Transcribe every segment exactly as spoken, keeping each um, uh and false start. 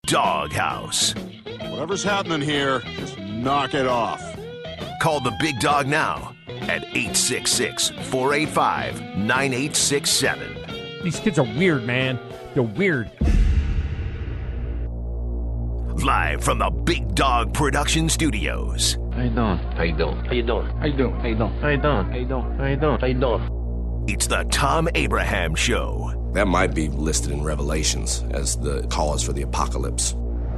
Doghouse. Whatever's happening here, just knock it off. Call the big dog now at eight six six, four eight five, nine eight six seven. These kids are weird, man. They're weird. Live from the Big Dog Production Studios. How you doing? How you doing? How you doing? How you doing? How you doing? How you doing? How you doing? How you doing? How you doing? It's the Tom Abraham Show. That might be listed in Revelations as the cause for the apocalypse.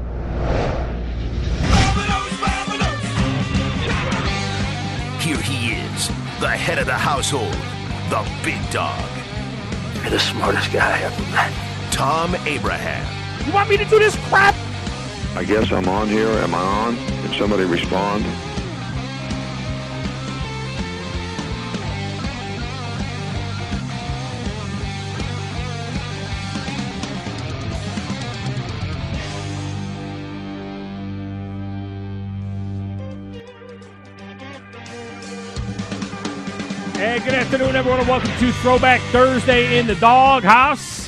Here he is, the head of the household, the big dog. You're the smartest guy I ever met. Tom Abraham. You want me to do this crap? I guess I'm on here. Am I on? Can somebody respond? Hey, good afternoon, everyone, and welcome to Throwback Thursday in the Doghouse.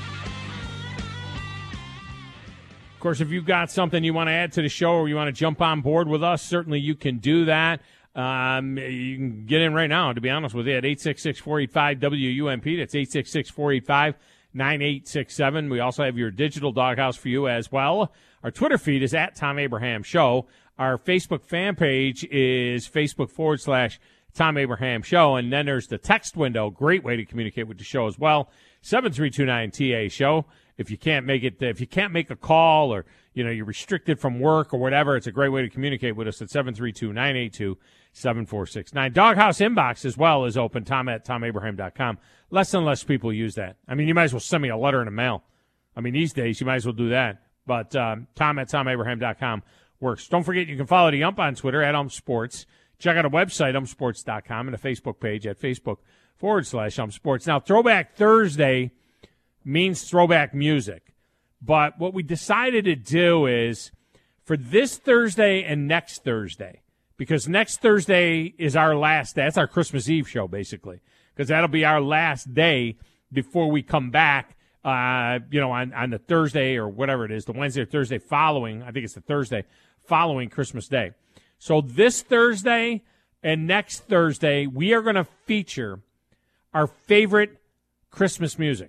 Of course, if you've got something you want to add to the show or you want to jump on board with us, certainly you can do that. Um, you can get in right now, to be honest with you, at eight six six, four eight five, W U M P. That's eight six six, four eight five, nine eight six seven. We also have your digital Doghouse for you as well. Our Twitter feed is at Tom Abraham Show. Our Facebook fan page is Facebook forward slash Tom Abraham Show. And then there's the text window. Great way to communicate with the show as well. seven three two nine T A Show. If you can't make it, if you can't make a call or, you know, you're restricted from work or whatever, it's a great way to communicate with us at seven three two, nine eight two, seven four six nine. Doghouse inbox as well is open, Tom at Tom Abraham dot com. Less and less people use that. I mean, you might as well send me a letter in the mail. I mean, these days, you might as well do that. But um, Tom at Tom Abraham dot com works. Don't forget, you can follow the Ump on Twitter at Ump Sports. Check out our website, ump sports dot com, and a Facebook page at Facebook forward slash Ump Sports. Now, Throwback Thursday means throwback music. But what we decided to do is for this Thursday and next Thursday, because next Thursday is our last day. That's our Christmas Eve show, basically, because that'll be our last day before we come back, uh, you know, on, on the Thursday or whatever it is, the Wednesday or Thursday following. I think it's the Thursday following Christmas Day. So this Thursday and next Thursday, we are going to feature our favorite Christmas music.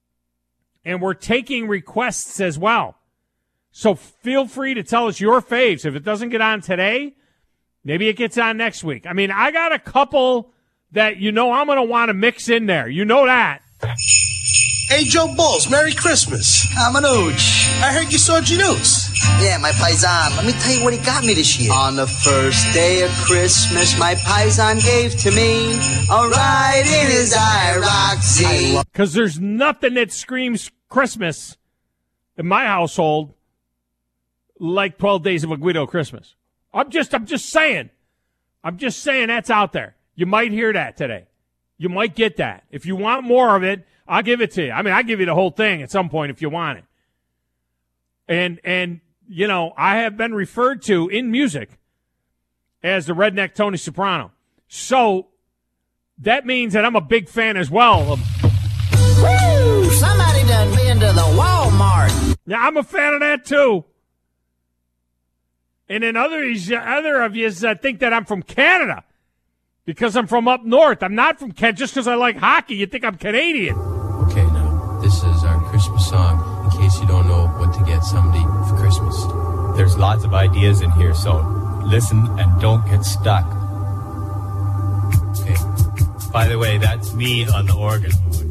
And we're taking requests as well. So feel free to tell us your faves. If it doesn't get on today, maybe it gets on next week. I mean, I got a couple that you know I'm going to want to mix in there. You know that. Hey, Joe Bulls, Merry Christmas. I'm an ooch. I heard you saw Janus. Yeah, my paisan. Let me tell you what he got me this year. On the first day of Christmas, my paisan gave to me a ride in his IROC. Because there's nothing that screams Christmas in my household like twelve Days of a Guido Christmas. I'm just, I'm just saying. I'm just saying that's out there. You might hear that today. You might get that. If you want more of it, I'll give it to you. I mean, I'll give you the whole thing at some point if you want it. And, and you know, I have been referred to in music as the redneck Tony Soprano. So that means that I'm a big fan as well of. Woo! Somebody done been to the Walmart. Yeah, I'm a fan of that too. And then others, other of you uh, think that I'm from Canada because I'm from up north. I'm not from Canada. Just because I like hockey, you think I'm Canadian. Okay, now, this is our Christmas song in case you don't know what to get somebody for Christmas. There's lots of ideas in here, so listen and don't get stuck. Okay. By the way, that's me on the organ.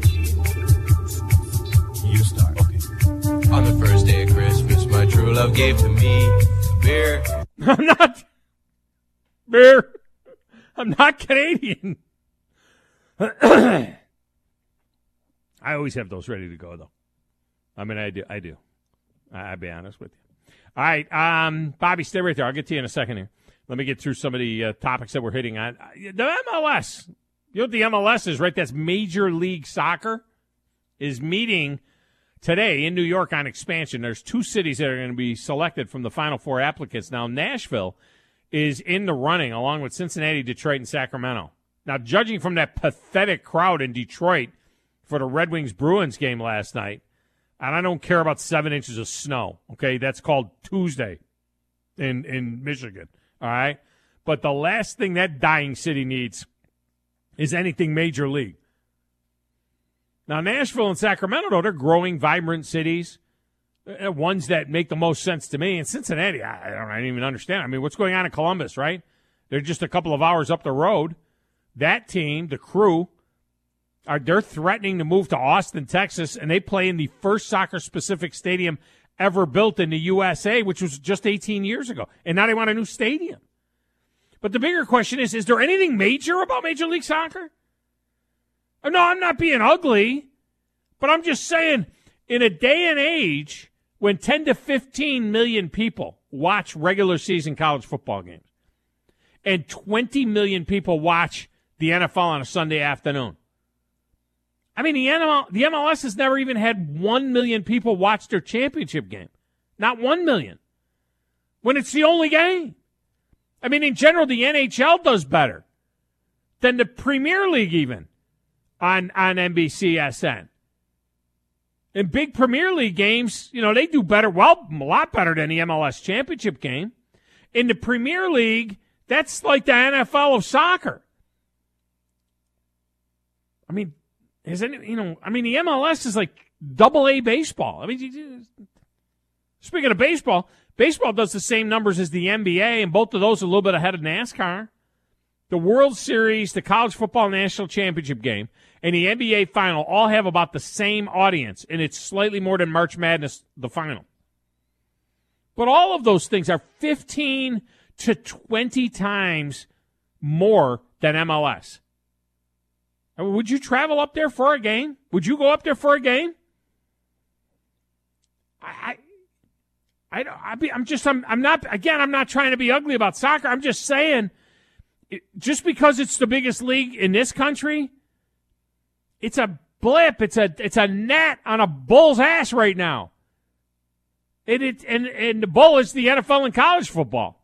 You start. Okay. On the first day of Christmas, my true love gave to me beer. I'm not beer. I'm not Canadian. I always have those ready to go, though. I mean, I do. I do. I'll be honest with you. All right, um, Bobby, stay right there. I'll get to you in a second here. Let me get through some of the uh, topics that we're hitting on. The M L S. You know what the M L S is, right? That's Major League Soccer is meeting today in New York on expansion. There's two cities that are going to be selected from the Final Four applicants. Now, Nashville is in the running along with Cincinnati, Detroit, and Sacramento. Now, judging from that pathetic crowd in Detroit for the Red Wings-Bruins game last night, And I don't care about seven inches of snow, okay? That's called Tuesday in, in Michigan, all right? But the last thing that dying city needs is anything major league. Now, Nashville and Sacramento, though, they're growing, vibrant cities, uh, ones that make the most sense to me. And Cincinnati, I, I, don't, I don't even understand. I mean, what's going on in Columbus, right? They're just a couple of hours up the road. That team, the Crew, are they're threatening to move to Austin, Texas, and they play in the first soccer-specific stadium ever built in the U S A, which was just eighteen years ago. And now they want a new stadium. But the bigger question is, is there anything major about Major League Soccer? No, I'm not being ugly, but I'm just saying, in a day and age when ten to fifteen million people watch regular season college football games and twenty million people watch the N F L on a Sunday afternoon. I mean, the N F L, the M L S has never even had one million people watch their championship game. Not one million. When it's the only game. I mean, in general, the N H L does better than the Premier League even on, on N B C S N. In big Premier League games, you know, they do better, well, a lot better than the M L S championship game. In the Premier League, that's like the N F L of soccer. I mean, is any, you know, I mean, the M L S is like double A baseball. I mean, speaking of baseball, baseball does the same numbers as the N B A, and both of those are a little bit ahead of NASCAR. The World Series, the College Football National Championship game, and the N B A Final all have about the same audience, and it's slightly more than March Madness, the final. But all of those things are fifteen to twenty times more than M L S. I mean, would you travel up there for a game? Would you go up there for a game? I, I, I, I'm just, I'm, I'm not. Again, I'm not trying to be ugly about soccer. I'm just saying, it, just because it's the biggest league in this country, it's a blip. It's a, it's a gnat on a bull's ass right now. And it, and and the bull is the N F L and college football,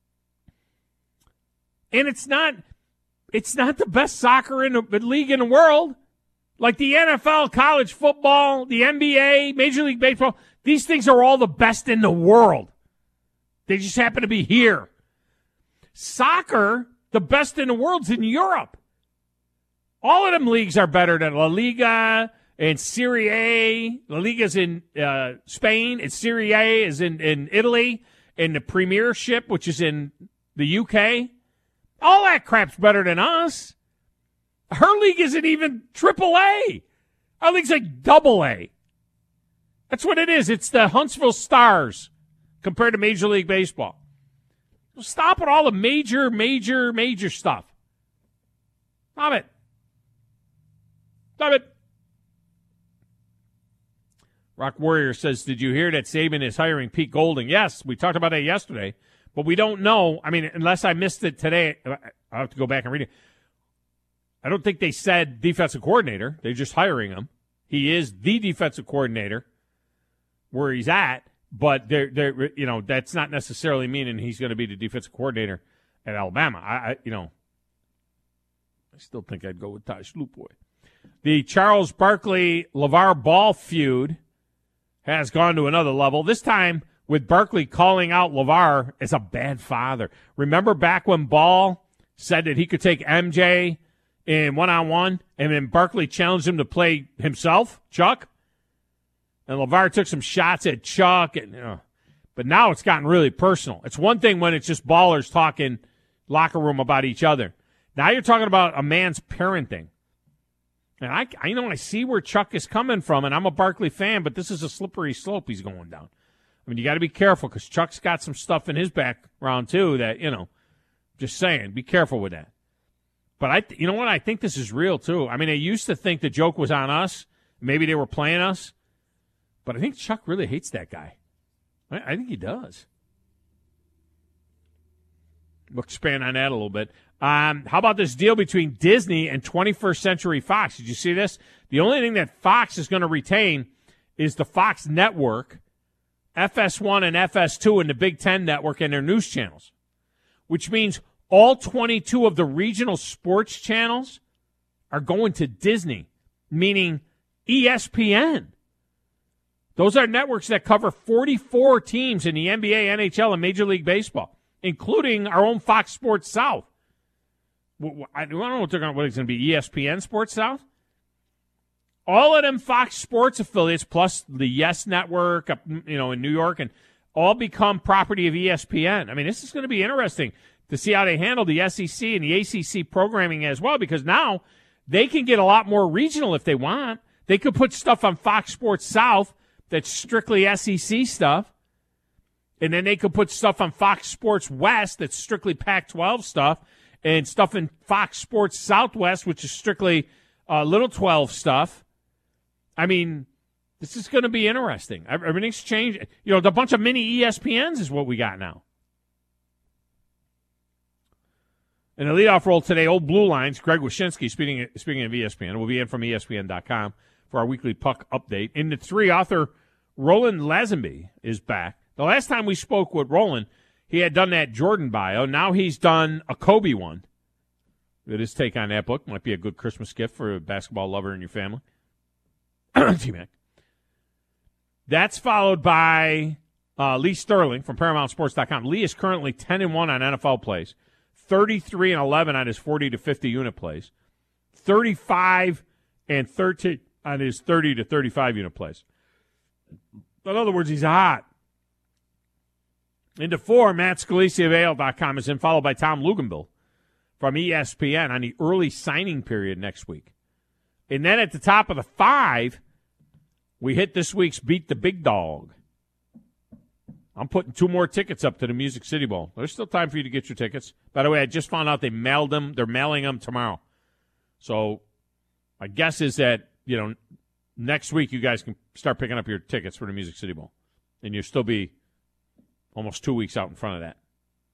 and it's not. It's not the best soccer in the league in the world. Like the N F L, college football, the N B A, Major League Baseball, these things are all the best in the world. They just happen to be here. Soccer, the best in the world's in Europe. All of them leagues are better than La Liga and Serie A. La Liga's in uh, Spain, and Serie A is in, in Italy, and the Premiership, which is in the U K. All that crap's better than us. Her league isn't even triple A. Our league's like double A. That's what it is. It's the Huntsville Stars compared to Major League Baseball. Stop with all the major, major, major stuff. Stop it. Stop it. Rock Warrior says, did you hear that Saban is hiring Pete Golding? Yes, we talked about that yesterday. But we don't know. I mean, unless I missed it today, I'll have to go back and read it. I don't think they said defensive coordinator. They're just hiring him. He is the defensive coordinator where he's at, but they're, they're, you know, that's not necessarily meaning he's going to be the defensive coordinator at Alabama. I, I you know, I still think I'd go with Taj Lupoy. The Charles Barkley LeVar Ball feud has gone to another level. This time, with Barkley calling out LeVar as a bad father. Remember back when Ball said that he could take M J in one-on-one, and then Barkley challenged him to play himself, Chuck? And LeVar took some shots at Chuck. And, you know, but now it's gotten really personal. It's one thing when it's just ballers talking locker room about each other. Now you're talking about a man's parenting. And I, I you know, I see where Chuck is coming from, and I'm a Barkley fan, but this is a slippery slope he's going down. I mean, you got to be careful because Chuck's got some stuff in his background, too, that, you know, just saying, be careful with that. But, I, you know what, I think this is real, too. I mean, I used to think the joke was on us. Maybe they were playing us. But I think Chuck really hates that guy. I, I think he does. We'll expand on that a little bit. Um, how about this deal between Disney and twenty-first Century Fox? Did you see this? The only thing that Fox is going to retain is the Fox network, F S one and F S two, and the Big Ten Network and their news channels, which means all twenty-two of the regional sports channels are going to Disney, meaning E S P N. Those are networks that cover forty-four teams in the N B A, N H L, and Major League Baseball, including our own Fox Sports South. I don't know what they're going. What it's going to be? E S P N Sports South. All of them Fox Sports affiliates, plus the Yes Network, up, you know, in New York, and all become property of E S P N. I mean, this is going to be interesting to see how they handle the S E C and the A C C programming as well, because now they can get a lot more regional if they want. They could put stuff on Fox Sports South that's strictly S E C stuff, and then they could put stuff on Fox Sports West that's strictly Pac twelve stuff, and stuff in Fox Sports Southwest, which is strictly uh, Little twelve stuff. I mean, this is going to be interesting. Everything's changed. You know, the bunch of mini E S P Ns is what we got now. In the leadoff role today, Old Blue Lines, Greg Wyshynski, speaking, speaking of E S P N, will be in from E S P N dot com for our weekly puck update. In the three, author Roland Lazenby is back. The last time we spoke with Roland, he had done that Jordan bio. Now he's done a Kobe one. That his take on that book might be a good Christmas gift for a basketball lover in your family. T-Mac. That's followed by uh, Lee Sterling from Paramount Sports dot com. Lee is currently ten and one on N F L plays, thirty-three and eleven on his forty to fifty unit plays, thirty-five and thirteen on his thirty to thirty-five unit plays. In other words, he's hot. Into four, Matt Scalisi of A L dot com is in, followed by Tom Luginbill from E S P N on the early signing period next week. And then at the top of the five, we hit this week's Beat the Big Dog. I'm putting two more tickets up to the Music City Bowl. There's still time for you to get your tickets. By the way, I just found out they mailed them. They're mailing them tomorrow. So my guess is that, you know, next week you guys can start picking up your tickets for the Music City Bowl. And you'll still be almost two weeks out in front of that.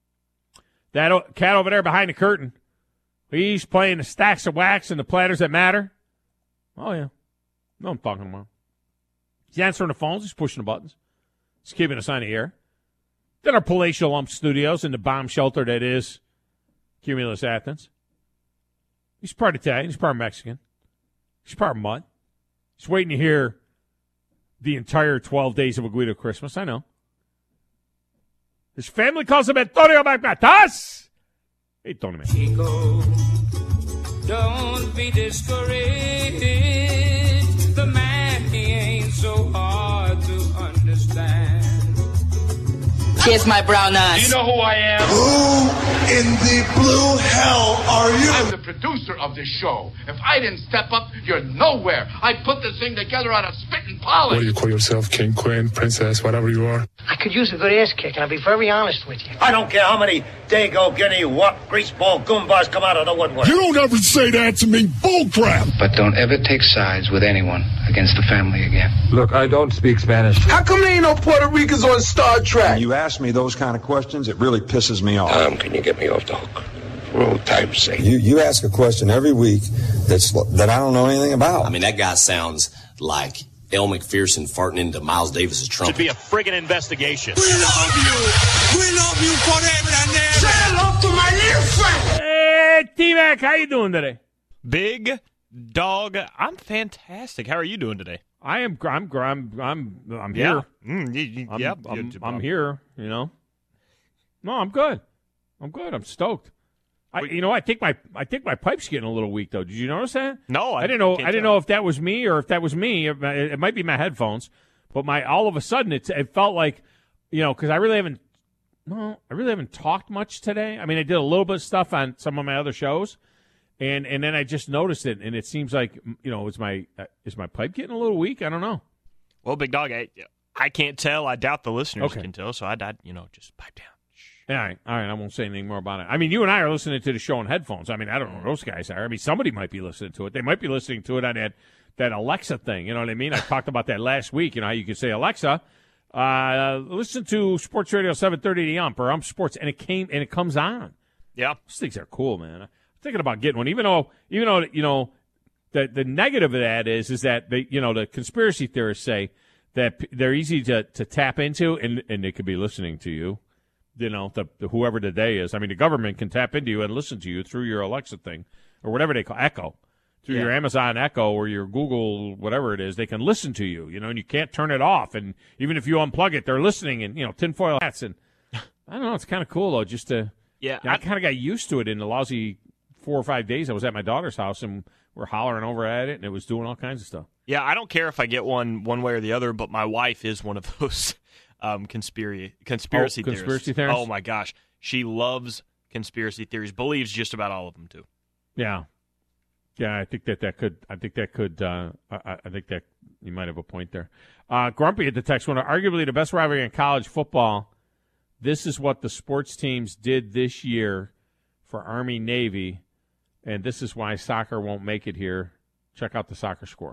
That cat over there behind the curtain, he's playing the stacks of wax and the platters that matter. Oh, yeah. No, I'm talking about. He's answering the phones. He's pushing the buttons. He's keeping us on the air. Then our Palatial Lump Studios in the bomb shelter that is Cumulus Athens. He's part Italian. He's part Mexican. He's part Mutt. He's waiting to hear the entire twelve days of a Guido Christmas. I know. His family calls him Antonio Bagnatas. Hey, Tony, man. Chico, don't be discouraged. The man, he ain't so hard to understand. Kiss my brown eyes. You know who I am? Who in the blue hell are you? I'm the producer of this show. If I didn't step up, you're nowhere. I put this thing together out of spit and polish. What do you call yourself? King, queen, princess, whatever you are? I could use a good ass kick, and I'll be very honest with you. I don't care how many Dago, Guinea, what, greaseball, goombas come out of the woodwork. You don't ever say that to me. Bullcrap. But don't ever take sides with anyone against the family again. Look, I don't speak Spanish. How come there ain't no Puerto Ricans on Star Trek? When you ask me those kind of questions, it really pisses me off. Tom, can you get me off the hook? For old time's sake. You, you ask a question every week that's that I don't know anything about. I mean, that guy sounds like Elle McPherson farting into Miles Davis's trumpet. Should be a friggin' investigation. We love you. We love you forever and ever. Say hello to my little friend. Hey, T-Mac, how you doing today? Big Dog, I'm fantastic. How are you doing today? I am. I'm. I'm. I'm. I'm Yeah. here. Mm, you, you, I'm, yep. I'm, You- I'm here. You know. No, I'm good. I'm good. I'm stoked. I, you know, I think my I think my pipe's getting a little weak though. Did you notice that? No, I I didn't know. I can't didn't tell. know if that was me or if that was me. It, it might be my headphones, but my all of a sudden it's it felt like, you know, because I really haven't. No, I really haven't talked much today. I mean, I did a little bit of stuff on some of my other shows, and and then I just noticed it, and it seems like, you know, is my uh, is my pipe getting a little weak? I don't know. Well, Big Dog, I, I can't tell. I doubt the listeners Okay. can tell, so I'd, I'd, you know, just pipe down. All right, all right. I won't say anything more about it. I mean, you and I are listening to the show on headphones. I mean, I don't know who those guys are. I mean, somebody might be listening to it. They might be listening to it on that, that Alexa thing. You know what I mean? I talked about that last week. You know how you could say, Alexa, uh, listen to Sports Radio seven thirty the Ump or Ump Sports, and it came and it comes on. Yeah, those things are cool, man. I'm thinking about getting one, even though, even though you know, the the negative of that is is that they, you know, the conspiracy theorists say that they're easy to, to tap into, and and they could be listening to you. You know, the, the whoever the day is. I mean, the government can tap into you and listen to you through your Alexa thing or whatever they call Echo. through Yeah. your Amazon Echo or your Google, whatever it is, they can listen to you, you know, and you can't turn it off. And even if you unplug it, they're listening and, you know, tinfoil hats. And I don't know, it's kind of cool, though, just to, Yeah, you know, I, I- kind of got used to it in the lousy four or five days I was at my daughter's house, and we're hollering over at it, and it was doing all kinds of stuff. Yeah, I don't care if I get one one way or the other, but my wife is one of those um, conspiracy conspiracy Oh, theorists. conspiracy theorists? Oh my gosh, she loves conspiracy theories. Believes just about all of them too. Yeah. Yeah, I think that that could, I think that could, uh, I, I think that you might have a point there. Uh, Grumpy at the text, one of arguably the best rivalry in college football. This is what the sports teams did this year for Army Navy, and this is why soccer won't make it here. Check out the soccer score.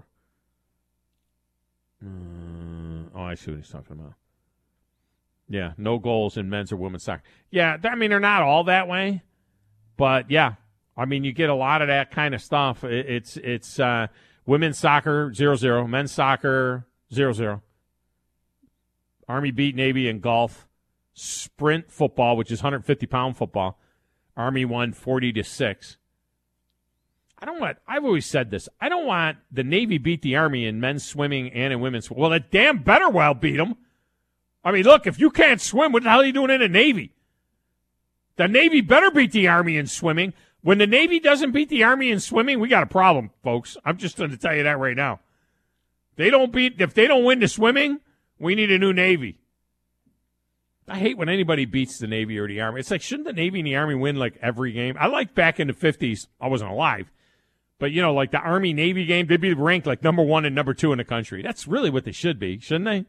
Uh, oh, I see what he's talking about. Yeah, no goals in men's or women's soccer. Yeah, I mean, they're not all that way, but yeah. I mean, you get a lot of that kind of stuff. It, it's it's uh, women's soccer, zero zero. Men's soccer, zero zero. Army beat Navy in golf. Sprint football, which is one hundred fifty pound football. Army won forty to six. I don't want, I've always said this, I don't want the Navy beat the Army in men's swimming and in women's swimming. Well, it damn better well beat them. I mean, look, if you can't swim, what the hell are you doing in the Navy? The Navy better beat the Army in swimming. When the Navy doesn't beat the Army in swimming, we got a problem, folks. I'm just going to tell you that right now. They don't beat, if they don't win the swimming, we need a new Navy. I hate when anybody beats the Navy or the Army. It's like, shouldn't the Navy and the Army win like every game? I like back in the fifties. I wasn't alive. But, you know, like the Army-Navy game, they'd be ranked like number one and number two in the country. That's really what they should be, shouldn't they?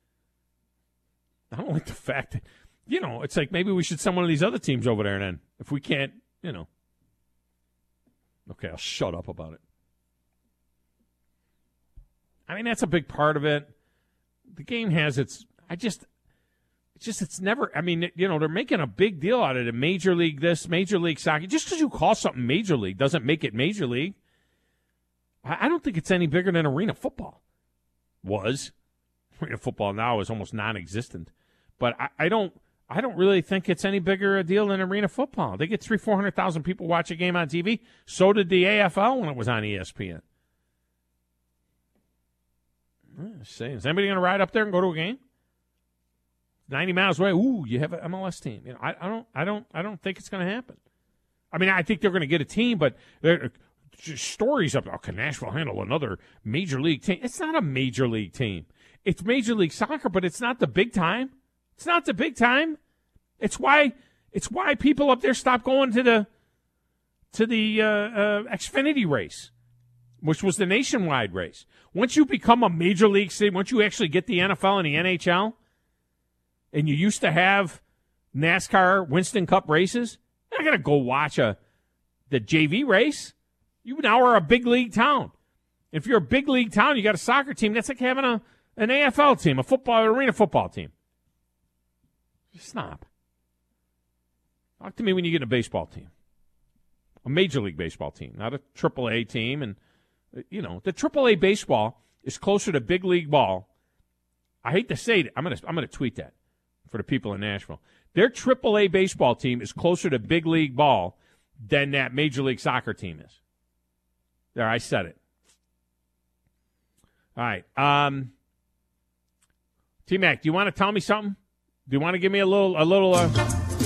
I don't like the fact that, you know, it's like maybe we should send one of these other teams over there then. If we can't, you know. Okay, I'll shut up about it. I mean, that's a big part of it. The game has its, I just, it's just, it's never, I mean, you know, they're making a big deal out of it. Major League this, Major League Soccer. Just because you call something Major League doesn't make it Major League. I don't think it's any bigger than arena football was. Arena football now is almost non-existent. But I, I don't I don't really think it's any bigger a deal than arena football. They get three, four hundred thousand people watch a game on T V. So did the A F L when it was on E S P N. Say, is anybody going to ride up there and go to a game? Ninety miles away. Ooh, you have an M L S team. You know, I, I don't, I don't, I don't think it's going to happen. I mean, I think they're going to get a team, but there stories up. Oh, can Nashville handle another major league team? It's not a major league team. It's Major League Soccer, but it's not the big time. It's not the big time. It's why, it's why people up there stop going to the, to the uh, uh, Xfinity race, which was the nationwide race. Once you become a major league city, once you actually get the N F L and the N H L, and you used to have NASCAR Winston Cup races, you're not going to go watch a the J V race. You now are a big league town. If you're a big league town, you got a soccer team. That's like having a an A F L team, a football arena football team. Stop. Talk to me when you get a baseball team, a major league baseball team, not a triple A team. And you know, the triple A baseball is closer to big league ball. I hate to say it. I'm gonna I'm gonna tweet that for the people in Nashville. Their triple A baseball team is closer to big league ball than that Major League Soccer team is. There, I said it. All right. Um, T-Mac, do you want to tell me something? Do you want to give me a little, a little, uh,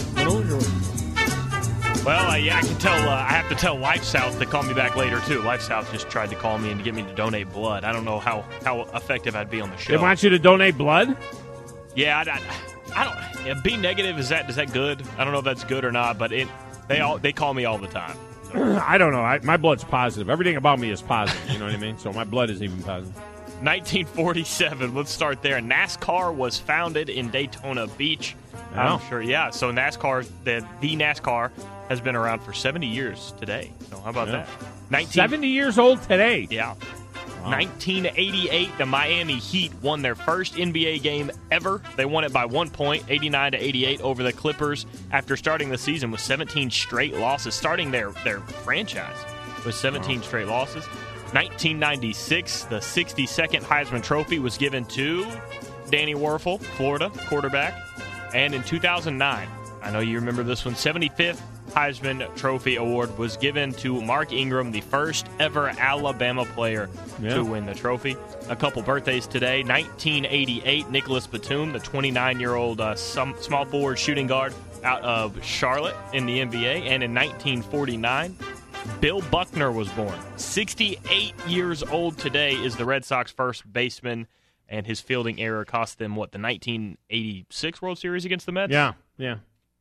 Well, uh, yeah, I can tell. Uh, I have to tell Life South to call me back later too. Life South just tried to call me and to get me to donate blood. I don't know how, how effective I'd be on the show. They want you to donate blood? Yeah, I, I, I don't. Yeah, B negative, is that is that good? I don't know if that's good or not, but it they all they call me all the time. I don't know. I, my blood's positive. Everything about me is positive. You know what I mean? So my blood is even positive. nineteen forty-seven. Let's start there. NASCAR was founded in Daytona Beach. Oh. I'm sure. Yeah. So NASCAR, the the NASCAR has been around for seventy years today. So how about Yeah. that? nineteen seventy years old today. Yeah. Wow. nineteen eighty-eight, the Miami Heat won their first N B A game ever. They won it by one point, eighty-nine to eighty-eight, over the Clippers after starting the season with seventeen straight losses, starting their, their franchise with seventeen wow. straight losses. nineteen ninety-six, the sixty-second Heisman Trophy was given to Danny Werfel, Florida quarterback. And in two thousand nine, I know you remember this one, seventy-fifth Heisman Trophy Award was given to Mark Ingram, the first ever Alabama player Yeah. to win the trophy. A couple birthdays today. nineteen eighty-eight, Nicholas Batum, the twenty-nine-year-old uh, some, small forward shooting guard out of Charlotte in the N B A. And in nineteen forty-nine, Bill Buckner was born. sixty-eight years old today is the Red Sox first baseman, and his fielding error cost them, what, the nineteen eighty-six World Series against the Mets? Yeah, yeah.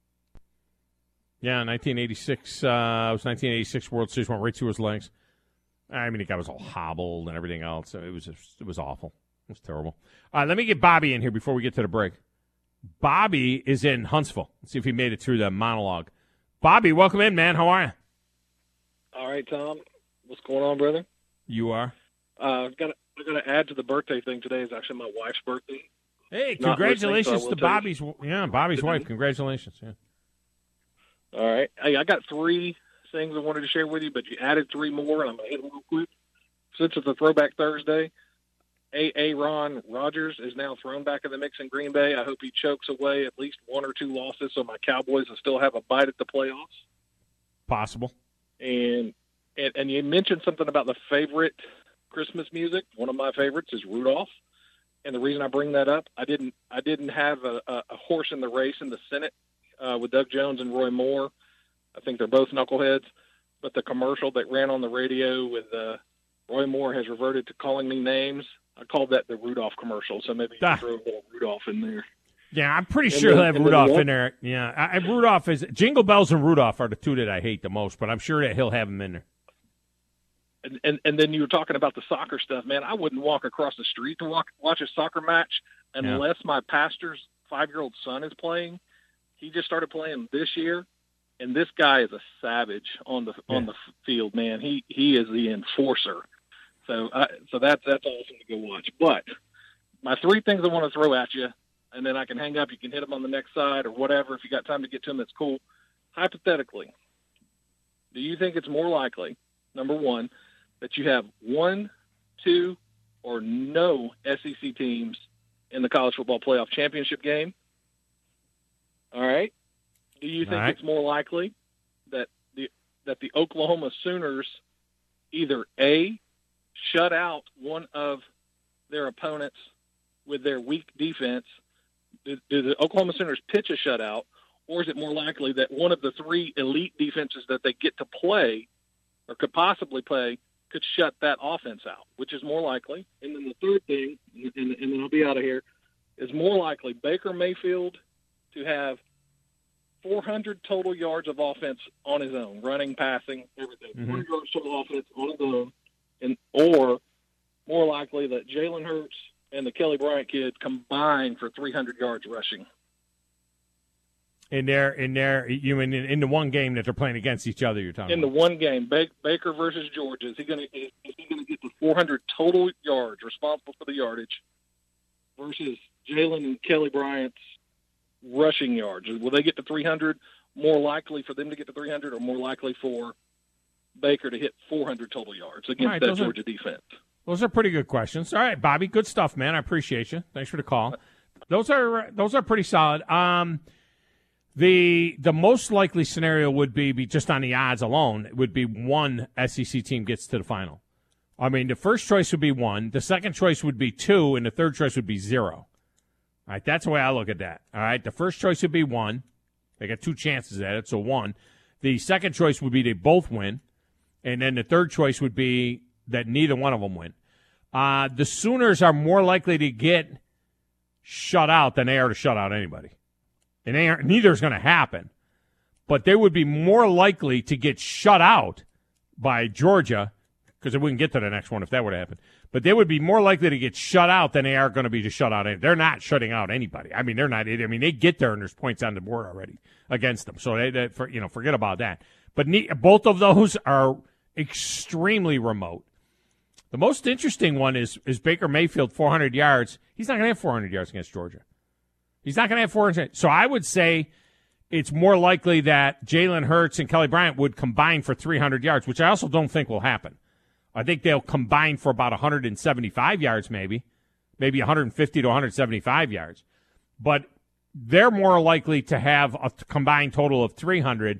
Yeah, nineteen eighty-six, uh, it was nineteen eighty-six World Series, went right through his legs. I mean, the guy was all hobbled and everything else. It was just, it was awful. It was terrible. All right, let me get Bobby in here before we get to the break. Bobby is in Huntsville. Let's see if he made it through the monologue. Bobby, welcome in, man. How are you? All right, Tom. What's going on, brother? You are? Uh, I've got to, I've got to add to the birthday thing today. Is actually my wife's birthday. Hey, Not congratulations so to Bobby's, yeah, Bobby's wife. Congratulations. Yeah. All right. Hey, I got three things I wanted to share with you, but you added three more, and I'm going to hit them real quick. Since it's a Throwback Thursday, A. A. Ron Rodgers is now thrown back in the mix in Green Bay. I hope he chokes away at least one or two losses so my Cowboys will still have a bite at the playoffs. Possible. And, and and you mentioned something about the favorite Christmas music. One of my favorites is Rudolph. And the reason I bring that up, I didn't I didn't have a, a, a horse in the race in the Senate uh, with Doug Jones and Roy Moore. I think they're both knuckleheads. But the commercial that ran on the radio with uh, Roy Moore has reverted to calling me names. I called that the Rudolph commercial, so maybe you Ah. can throw a little Rudolph in there. Yeah, I'm pretty And sure then- he'll have and then Rudolph one- in there. Yeah, I, I, Rudolph is Jingle Bells and Rudolph are the two that I hate the most, but I'm sure that he'll have him in there. And, and and then you were talking about the soccer stuff, man. I wouldn't walk across the street to walk, watch a soccer match unless my pastor's five-year-old son is playing. He just started playing this year, and this guy is a savage on the on the field, man. He he is the enforcer. So I, so that's that's awesome to go watch. But my three things I want to throw at you, and then I can hang up. You can hit them on the next side or whatever. If you got time to get to them, that's cool. Hypothetically, do you think it's more likely, number one, that you have one, two, or no S E C teams in the college football playoff championship game? All right. Do you think All right. it's more likely that the that the Oklahoma Sooners either A, shut out one of their opponents with their weak defense? Do, do the Oklahoma Sooners pitch a shutout, or is it more likely that one of the three elite defenses that they get to play or could possibly play could shut that offense out? Which is more likely? And then the third thing, and, and then I'll be out of here, is more likely Baker Mayfield to have four hundred total yards of offense on his own, running, passing, everything. Mhm. four hundred yards total offense on his own, and or more likely that Jalen Hurts and the Kelly Bryant kid combine for three hundred yards rushing. In their, in their, you mean in, in the one game that they're playing against each other? You're talking In the about. one game, ba- Baker versus Georgia, is he going to is he going to get the four hundred total yards responsible for the yardage versus Jalen and Kelly Bryant's rushing yards? Will they get to three hundred? More likely for them to get to three hundred, or more likely for Baker to hit four hundred total yards against All right, that those are- Georgia defense? Those are pretty good questions. All right, Bobby, good stuff, man. I appreciate you. Thanks for the call. Those are those are pretty solid. Um, the the most likely scenario would be, be just on the odds alone would be one S E C team gets to the final. I mean, the first choice would be one, the second choice would be two, and the third choice would be zero. All right, that's the way I look at that. All right, the first choice would be one. They got two chances at it, so one. The second choice would be they both win, and then the third choice would be that neither one of them win. Uh, the Sooners are more likely to get shut out than they are to shut out anybody. And they aren't, neither is going to happen. But they would be more likely to get shut out by Georgia, because they wouldn't get to the next one if that were to happen. But they would be more likely to get shut out than they are going to be to shut out anybody. They're not shutting out anybody. I mean, they're not. I mean, they get there and there's points on the board already against them. So they, they for, you know, forget about that. But ne- both of those are extremely remote. The most interesting one is is Baker Mayfield, four hundred yards. He's not going to have four hundred yards against Georgia. He's not going to have four hundred. So I would say it's more likely that Jalen Hurts and Kelly Bryant would combine for three hundred yards, which I also don't think will happen. I think they'll combine for about one hundred seventy-five yards, maybe, maybe one hundred fifty to one hundred seventy-five yards. But they're more likely to have a combined total of three hundred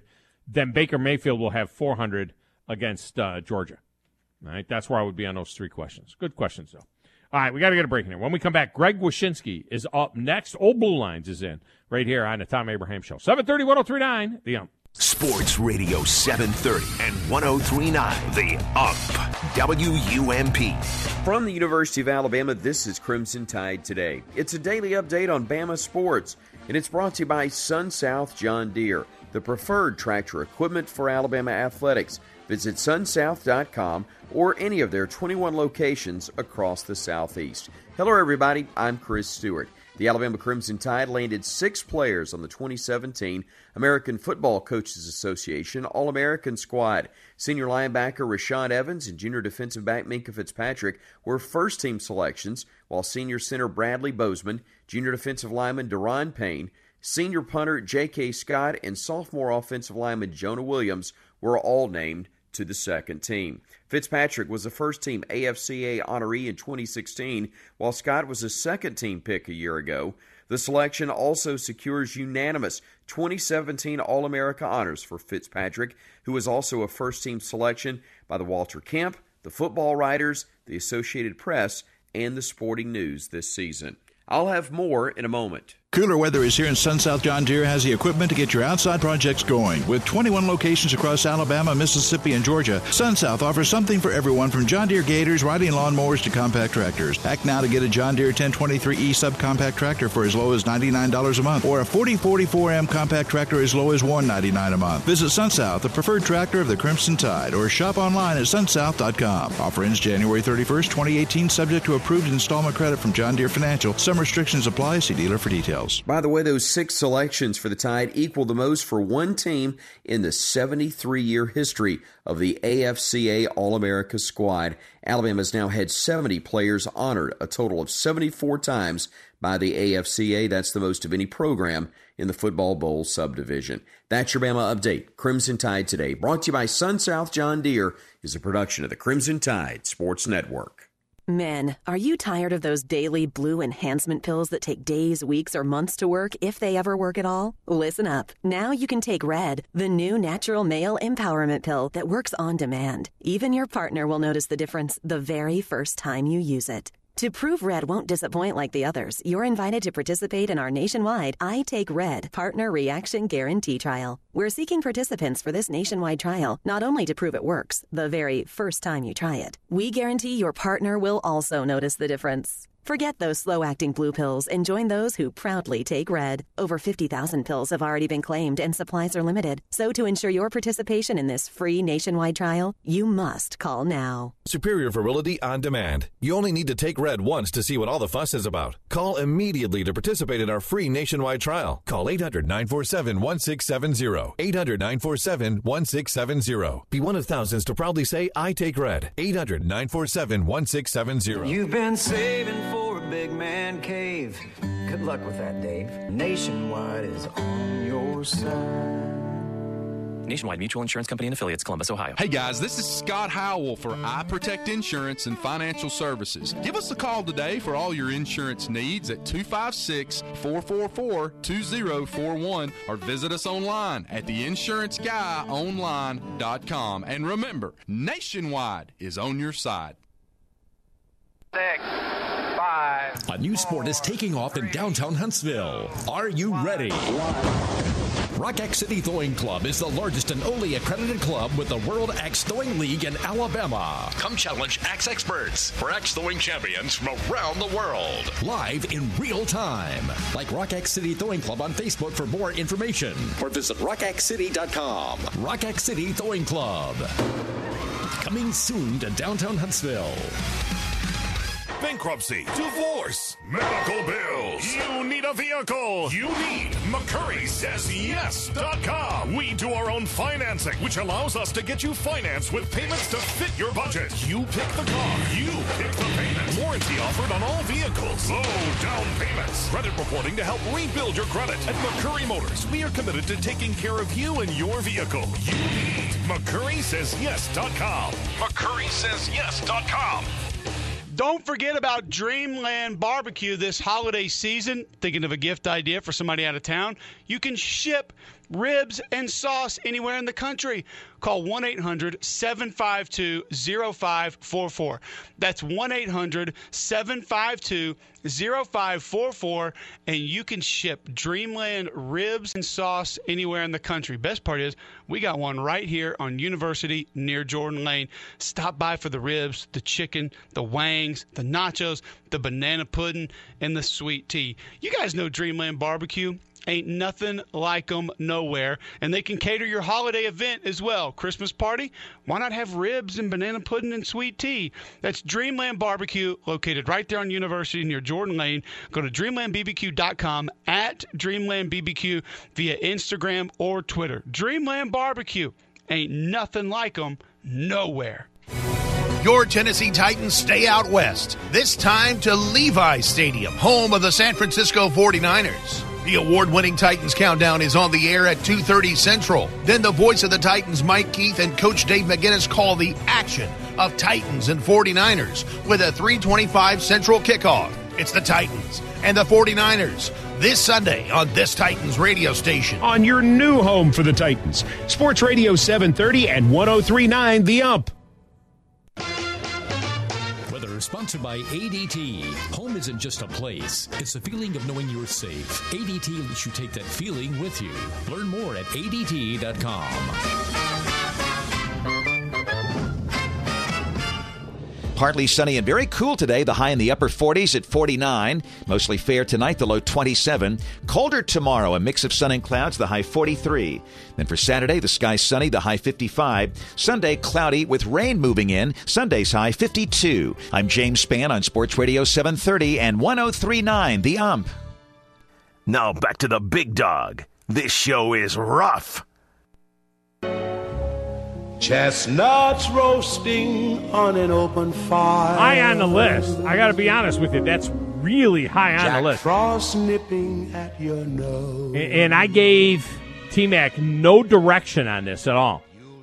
then Baker Mayfield will have four hundred against uh, Georgia. All right, that's where I would be on those three questions. Good questions, though. All right, we got to get a break in here. When we come back, Greg Wyshynski is up next. Old Blue Lines is in right here on the Tom Abraham Show. seven thirty, ten thirty-nine, The Ump. Sports Radio seven thirty and ten thirty-nine, The Ump. W U M P. From the University of Alabama, this is Crimson Tide Today. It's a daily update on Bama sports, and it's brought to you by Sun South John Deere, the preferred tractor equipment for Alabama athletics. Visit sun south dot com or any of their twenty-one locations across the Southeast. Hello, everybody. I'm Chris Stewart. The Alabama Crimson Tide landed six players on the twenty seventeen American Football Coaches Association All-American squad. Senior linebacker Rashawn Evans and junior defensive back Minkah Fitzpatrick were first-team selections, while senior center Bradley Bozeman, junior defensive lineman Deron Payne, senior punter J K. Scott, and sophomore offensive lineman Jonah Williams were all named to the second team. Fitzpatrick was a first-team A F C A honoree in twenty sixteen, while Scott was a second-team pick a year ago. The selection also secures unanimous twenty seventeen All-America honors for Fitzpatrick, who was also a first-team selection by the Walter Camp, the Football Writers, the Associated Press, and the Sporting News this season. I'll have more in a moment. Cooler weather is here, and Sun South John Deere has the equipment to get your outside projects going. With twenty-one locations across Alabama, Mississippi, and Georgia, Sun South offers something for everyone, from John Deere Gators, riding lawnmowers, to compact tractors. Act now to get a John Deere ten twenty-three E subcompact tractor for as low as ninety-nine dollars a month, or a forty forty-four M compact tractor as low as one hundred ninety-nine dollars a month. Visit Sun South, the preferred tractor of the Crimson Tide, or shop online at sun south dot com. Offer ends January thirty-first, twenty eighteen, subject to approved installment credit from John Deere Financial. Some restrictions apply. See dealer for details. By the way, those six selections for the Tide equal the most for one team in the seventy-three-year history of the A F C A All-America squad. Alabama's now had seventy players honored, a total of seventy-four times by the A F C A. That's the most of any program in the Football Bowl subdivision. That's your Bama Update. Crimson Tide Today, brought to you by Sun South John Deere, is a production of the Crimson Tide Sports Network. Men, are you tired of those daily blue enhancement pills that take days, weeks, or months to work, if they ever work at all? Listen up. Now you can take Red, the new natural male empowerment pill that works on demand. Even your partner will notice the difference the very first time you use it. To prove Red won't disappoint like the others, you're invited to participate in our nationwide I Take Red Partner Reaction Guarantee Trial. We're seeking participants for this nationwide trial, not only to prove it works the very first time you try it. We guarantee your partner will also notice the difference. Forget those slow-acting blue pills and join those who proudly take Red. Over fifty thousand pills have already been claimed and supplies are limited. So to ensure your participation in this free nationwide trial, you must call now. Superior virility on demand. You only need to take Red once to see what all the fuss is about. Call immediately to participate in our free nationwide trial. Call eight hundred, nine four seven, one six seven zero. eight hundred, nine four seven, one six seven zero. Be one of thousands to proudly say, I take Red. eight hundred, nine four seven, one six seven zero. You've been saving for a big man cave. Good luck with that, Dave. Nationwide is on your side. Nationwide Mutual Insurance Company and Affiliates, Columbus, Ohio. Hey guys, this is Scott Howell for I Protect Insurance and Financial Services. Give us a call today for all your insurance needs at two five six, four four four, two zero four one or visit us online at the insurance guy online dot com. And remember, Nationwide is on your side. Six, five. A new sport is taking off in downtown Huntsville. Are you ready? Rock X City Throwing Club is the largest and only accredited club with the World Axe Throwing League in Alabama. Come challenge axe experts for axe throwing champions from around the world. Live in real time. Like Rock X City Throwing Club on Facebook for more information. Or visit rock x city dot com. Rock X City Throwing Club. Coming soon to downtown Huntsville. Bankruptcy, divorce, medical bills. You need a vehicle. You need McCurry Says Yes dot com. We do our own financing, which allows us to get you financed with payments to fit your budget. You pick the car. You pick the payment. Warranty offered on all vehicles. Low down payments. Credit reporting to help rebuild your credit. At McCurry Motors, we are committed to taking care of you and your vehicle. You need McCurry Says Yes dot com. McCurry Says Yes dot com. Don't forget about Dreamland Barbecue this holiday season. Thinking of a gift idea for somebody out of town? You can ship ribs and sauce anywhere in the country. Call one eight hundred seven five two oh five four four. That's one eight hundred seven five two oh five four four, and you can ship Dreamland ribs and sauce anywhere in the country. Best part is we got one right here on University near Jordan Lane. Stop by for the ribs, the chicken, the wangs, the nachos, the banana pudding, and the sweet tea. You guys know Dreamland Barbecue. Ain't nothing like them nowhere. And they can cater your holiday event as well. Christmas party? Why not have ribs and banana pudding and sweet tea? That's Dreamland Barbecue, located right there on University near Jordan Lane. Go to dreamland b b q dot com, at Dreamland B B Q via Instagram or Twitter. Dreamland Barbecue. Ain't nothing like them nowhere. Your Tennessee Titans stay out west, this time to Levi Stadium, home of the San Francisco forty-niners. The award-winning Titans Countdown is on the air at two thirty Central. Then the voice of the Titans, Mike Keith, and Coach Dave McGinnis call the action of Titans and forty-niners with a three twenty-five Central kickoff. It's the Titans and the forty-niners this Sunday on this Titans radio station. On your new home for the Titans, Sports Radio seven thirty and one oh three point nine The Ump. Sponsored by A D T. Home isn't just a place. It's the feeling of knowing you're safe. A D T lets you take that feeling with you. Learn more at A D T dot com. Partly sunny and very cool today. The high in the upper forties at forty-nine. Mostly fair tonight, the low twenty-seven. Colder tomorrow, a mix of sun and clouds, the high forty-three. Then for Saturday, the sky sunny, the high fifty-five. Sunday, cloudy with rain moving in. Sunday's high fifty-two. I'm James Spann on Sports Radio seven thirty and one oh three point nine The Ump. Now back to the big dog. This show is rough. Chestnuts roasting on an open fire. High on the list. I got to be honest with you. That's really high on Jack the list. Frost nipping at your nose. And, and I gave T-Mac no direction on this at all.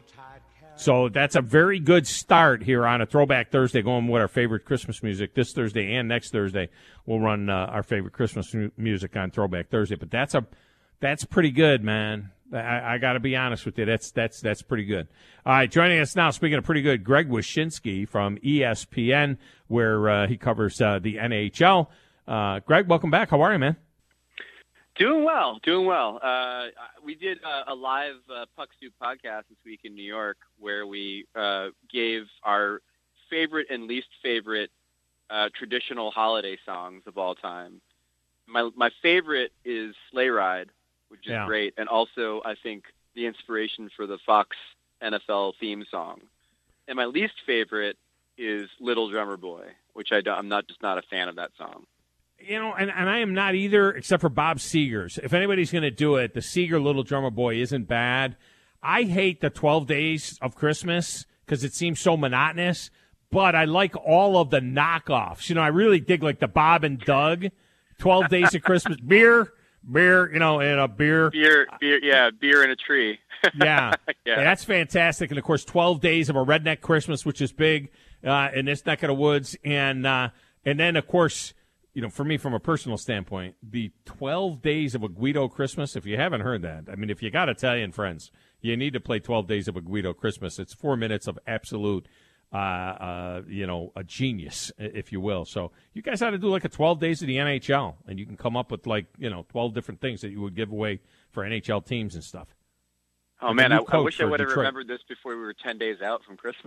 So that's a very good start here on a Throwback Thursday, going with our favorite Christmas music. This Thursday and next Thursday, we'll run uh, our favorite Christmas mu- music on Throwback Thursday. But that's a that's pretty good, man. I, I got to be honest with you. That's that's that's pretty good. All right, joining us now, speaking of pretty good, Greg Wyshynski from E S P N, where uh, he covers uh, the N H L. Uh, Greg, welcome back. How are you, man? Doing well, doing well. Uh, we did a, a live uh, Puck Soup podcast this week in New York, where we uh, gave our favorite and least favorite uh, traditional holiday songs of all time. My my favorite is Sleigh Ride, which is yeah. great, and also I think the inspiration for the Fox N F L theme song. And my least favorite is Little Drummer Boy, which I don't, I'm not just not a fan of that song. You know, and, and I am not either, except for Bob Seger's. If anybody's going to do it, the Seger Little Drummer Boy isn't bad. I hate the twelve days of Christmas because it seems so monotonous, but I like all of the knockoffs. You know, I really dig like the Bob and Doug, twelve days of Christmas, beer, beer, you know, and a beer. Beer, beer, yeah, beer in a tree. yeah. yeah. yeah, that's fantastic. And, of course, twelve days of a redneck Christmas, which is big uh, in this neck of the woods. And, uh, and then, of course, you know, for me, from a personal standpoint, the twelve days of a Guido Christmas, if you haven't heard that, I mean, if you got Italian friends, you need to play twelve days of a Guido Christmas. It's four minutes of absolute, uh, uh, you know, a genius, if you will. So you guys ought to do like a twelve days of the N H L, and you can come up with like, you know, twelve different things that you would give away for N H L teams and stuff. Oh, like man, I, I wish I would have remembered this before we were ten days out from Christmas.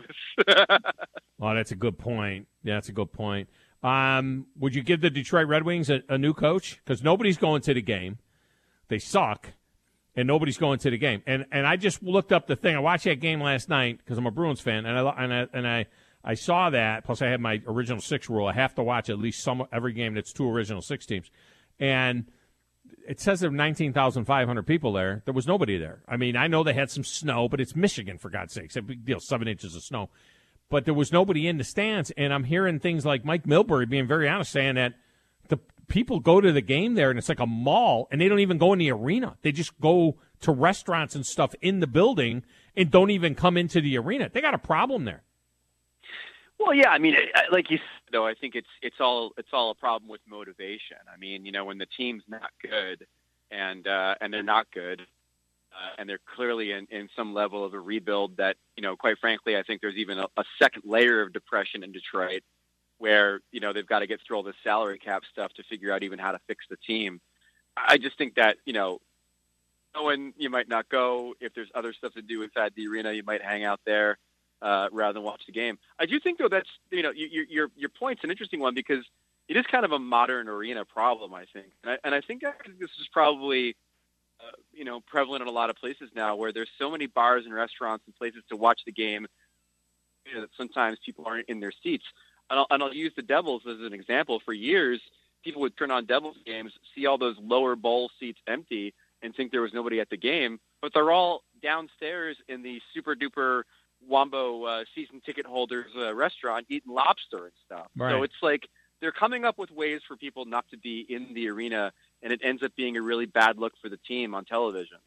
Oh, that's a good point. Yeah, that's a good point. Um, would you give the Detroit Red Wings a, a new coach? Because nobody's going to the game. They suck, and nobody's going to the game. And and I just looked up the thing. I watched that game last night because I'm a Bruins fan, and I and I and I, I saw that. Plus, I had my original six rule. I have to watch at least some every game that's two original six teams. And it says there were nineteen thousand five hundred people there. There was nobody there. I mean, I know they had some snow, but it's Michigan, for God's sakes. It's a big deal, seven inches of snow. But there was nobody in the stands, and I'm hearing things like Mike Milbury being very honest, saying that the people go to the game there, and it's like a mall, and they don't even go in the arena. They just go to restaurants and stuff in the building and don't even come into the arena. They got a problem there. Well, yeah, I mean, like you though, I think it's it's all it's all a problem with motivation. I mean, you know, when the team's not good and uh, and they're not good, uh, and they're clearly in, in some level of a rebuild that, you know, quite frankly, I think there's even a, a second layer of depression in Detroit, where, you know, they've got to get through all this salary cap stuff to figure out even how to fix the team. I just think that, you know, knowing you might not go, if there's other stuff to do inside the arena, you might hang out there uh, rather than watch the game. I do think, though, that's, you know, your your your point's an interesting one, because it is kind of a modern arena problem, I think. And I, and I think this is probably, uh, you know, prevalent in a lot of places now, where there's so many bars and restaurants and places to watch the game, you know, that sometimes people aren't in their seats. And I'll, and I'll use the Devils as an example. For years, people would turn on Devils games, see all those lower bowl seats empty, and think there was nobody at the game, but they're all downstairs in the super duper Wombo uh, season ticket holders uh, restaurant eating lobster and stuff. Right. So it's like they're coming up with ways for people not to be in the arena, and it ends up being a really bad look for the team on television.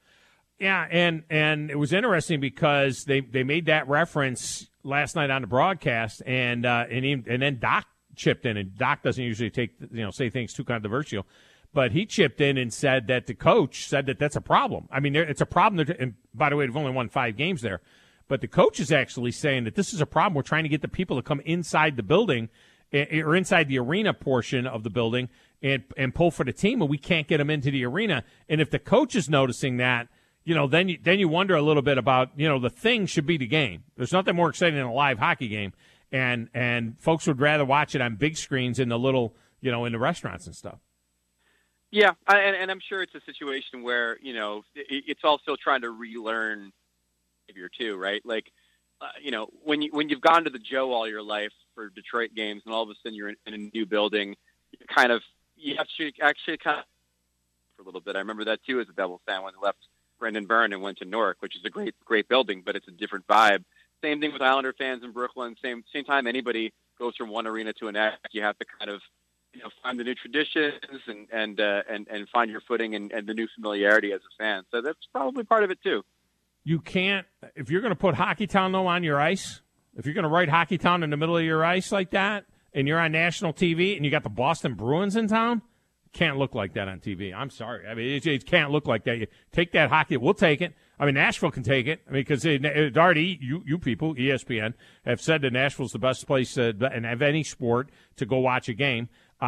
Yeah, and, and it was interesting because they, they made that reference last night on the broadcast, and uh, and even, and then Doc chipped in, and Doc doesn't usually take you know say things too controversial, but he chipped in and said that the coach said that that's a problem. I mean, it's a problem. That, and by the way, they've only won five games there, but the coach is actually saying that this is a problem. We're trying to get the people to come inside the building or inside the arena portion of the building and and pull for the team, and we can't get them into the arena. And if the coach is noticing that, you know, then you, then you wonder a little bit about, you know, the thing should be the game. There's nothing more exciting than a live hockey game, and and folks would rather watch it on big screens in the little, you know, in the restaurants and stuff. Yeah, I, and, and I'm sure it's a situation where, you know, it, it's also trying to relearn behavior too, right? Like, uh, you know, when you when you've gone to the Joe all your life for Detroit games, and all of a sudden you're in, in a new building, you kind of you have to actually kind of for a little bit. I remember that too as a Devils fan when they left Brendan Byrne and went to Newark, which is a great, great building, but it's a different vibe. Same thing with Islander fans in Brooklyn. Same, same time anybody goes from one arena to the next, you have to kind of, you know, find the new traditions and and uh, and and find your footing and, and the new familiarity as a fan. So that's probably part of it too. You can't, if you're going to put Hockeytown though on your ice, if you're going to write Hockeytown in the middle of your ice like that, and you're on national T V and you got the Boston Bruins in town. Can't look like that on T V. I'm sorry. I mean, it, it can't look like that. You take that hockey. We'll take it. I mean, Nashville can take it. I mean, because it, it already, you, you people, E S P N, have said that Nashville's the best place uh, in of any sport to go watch a game.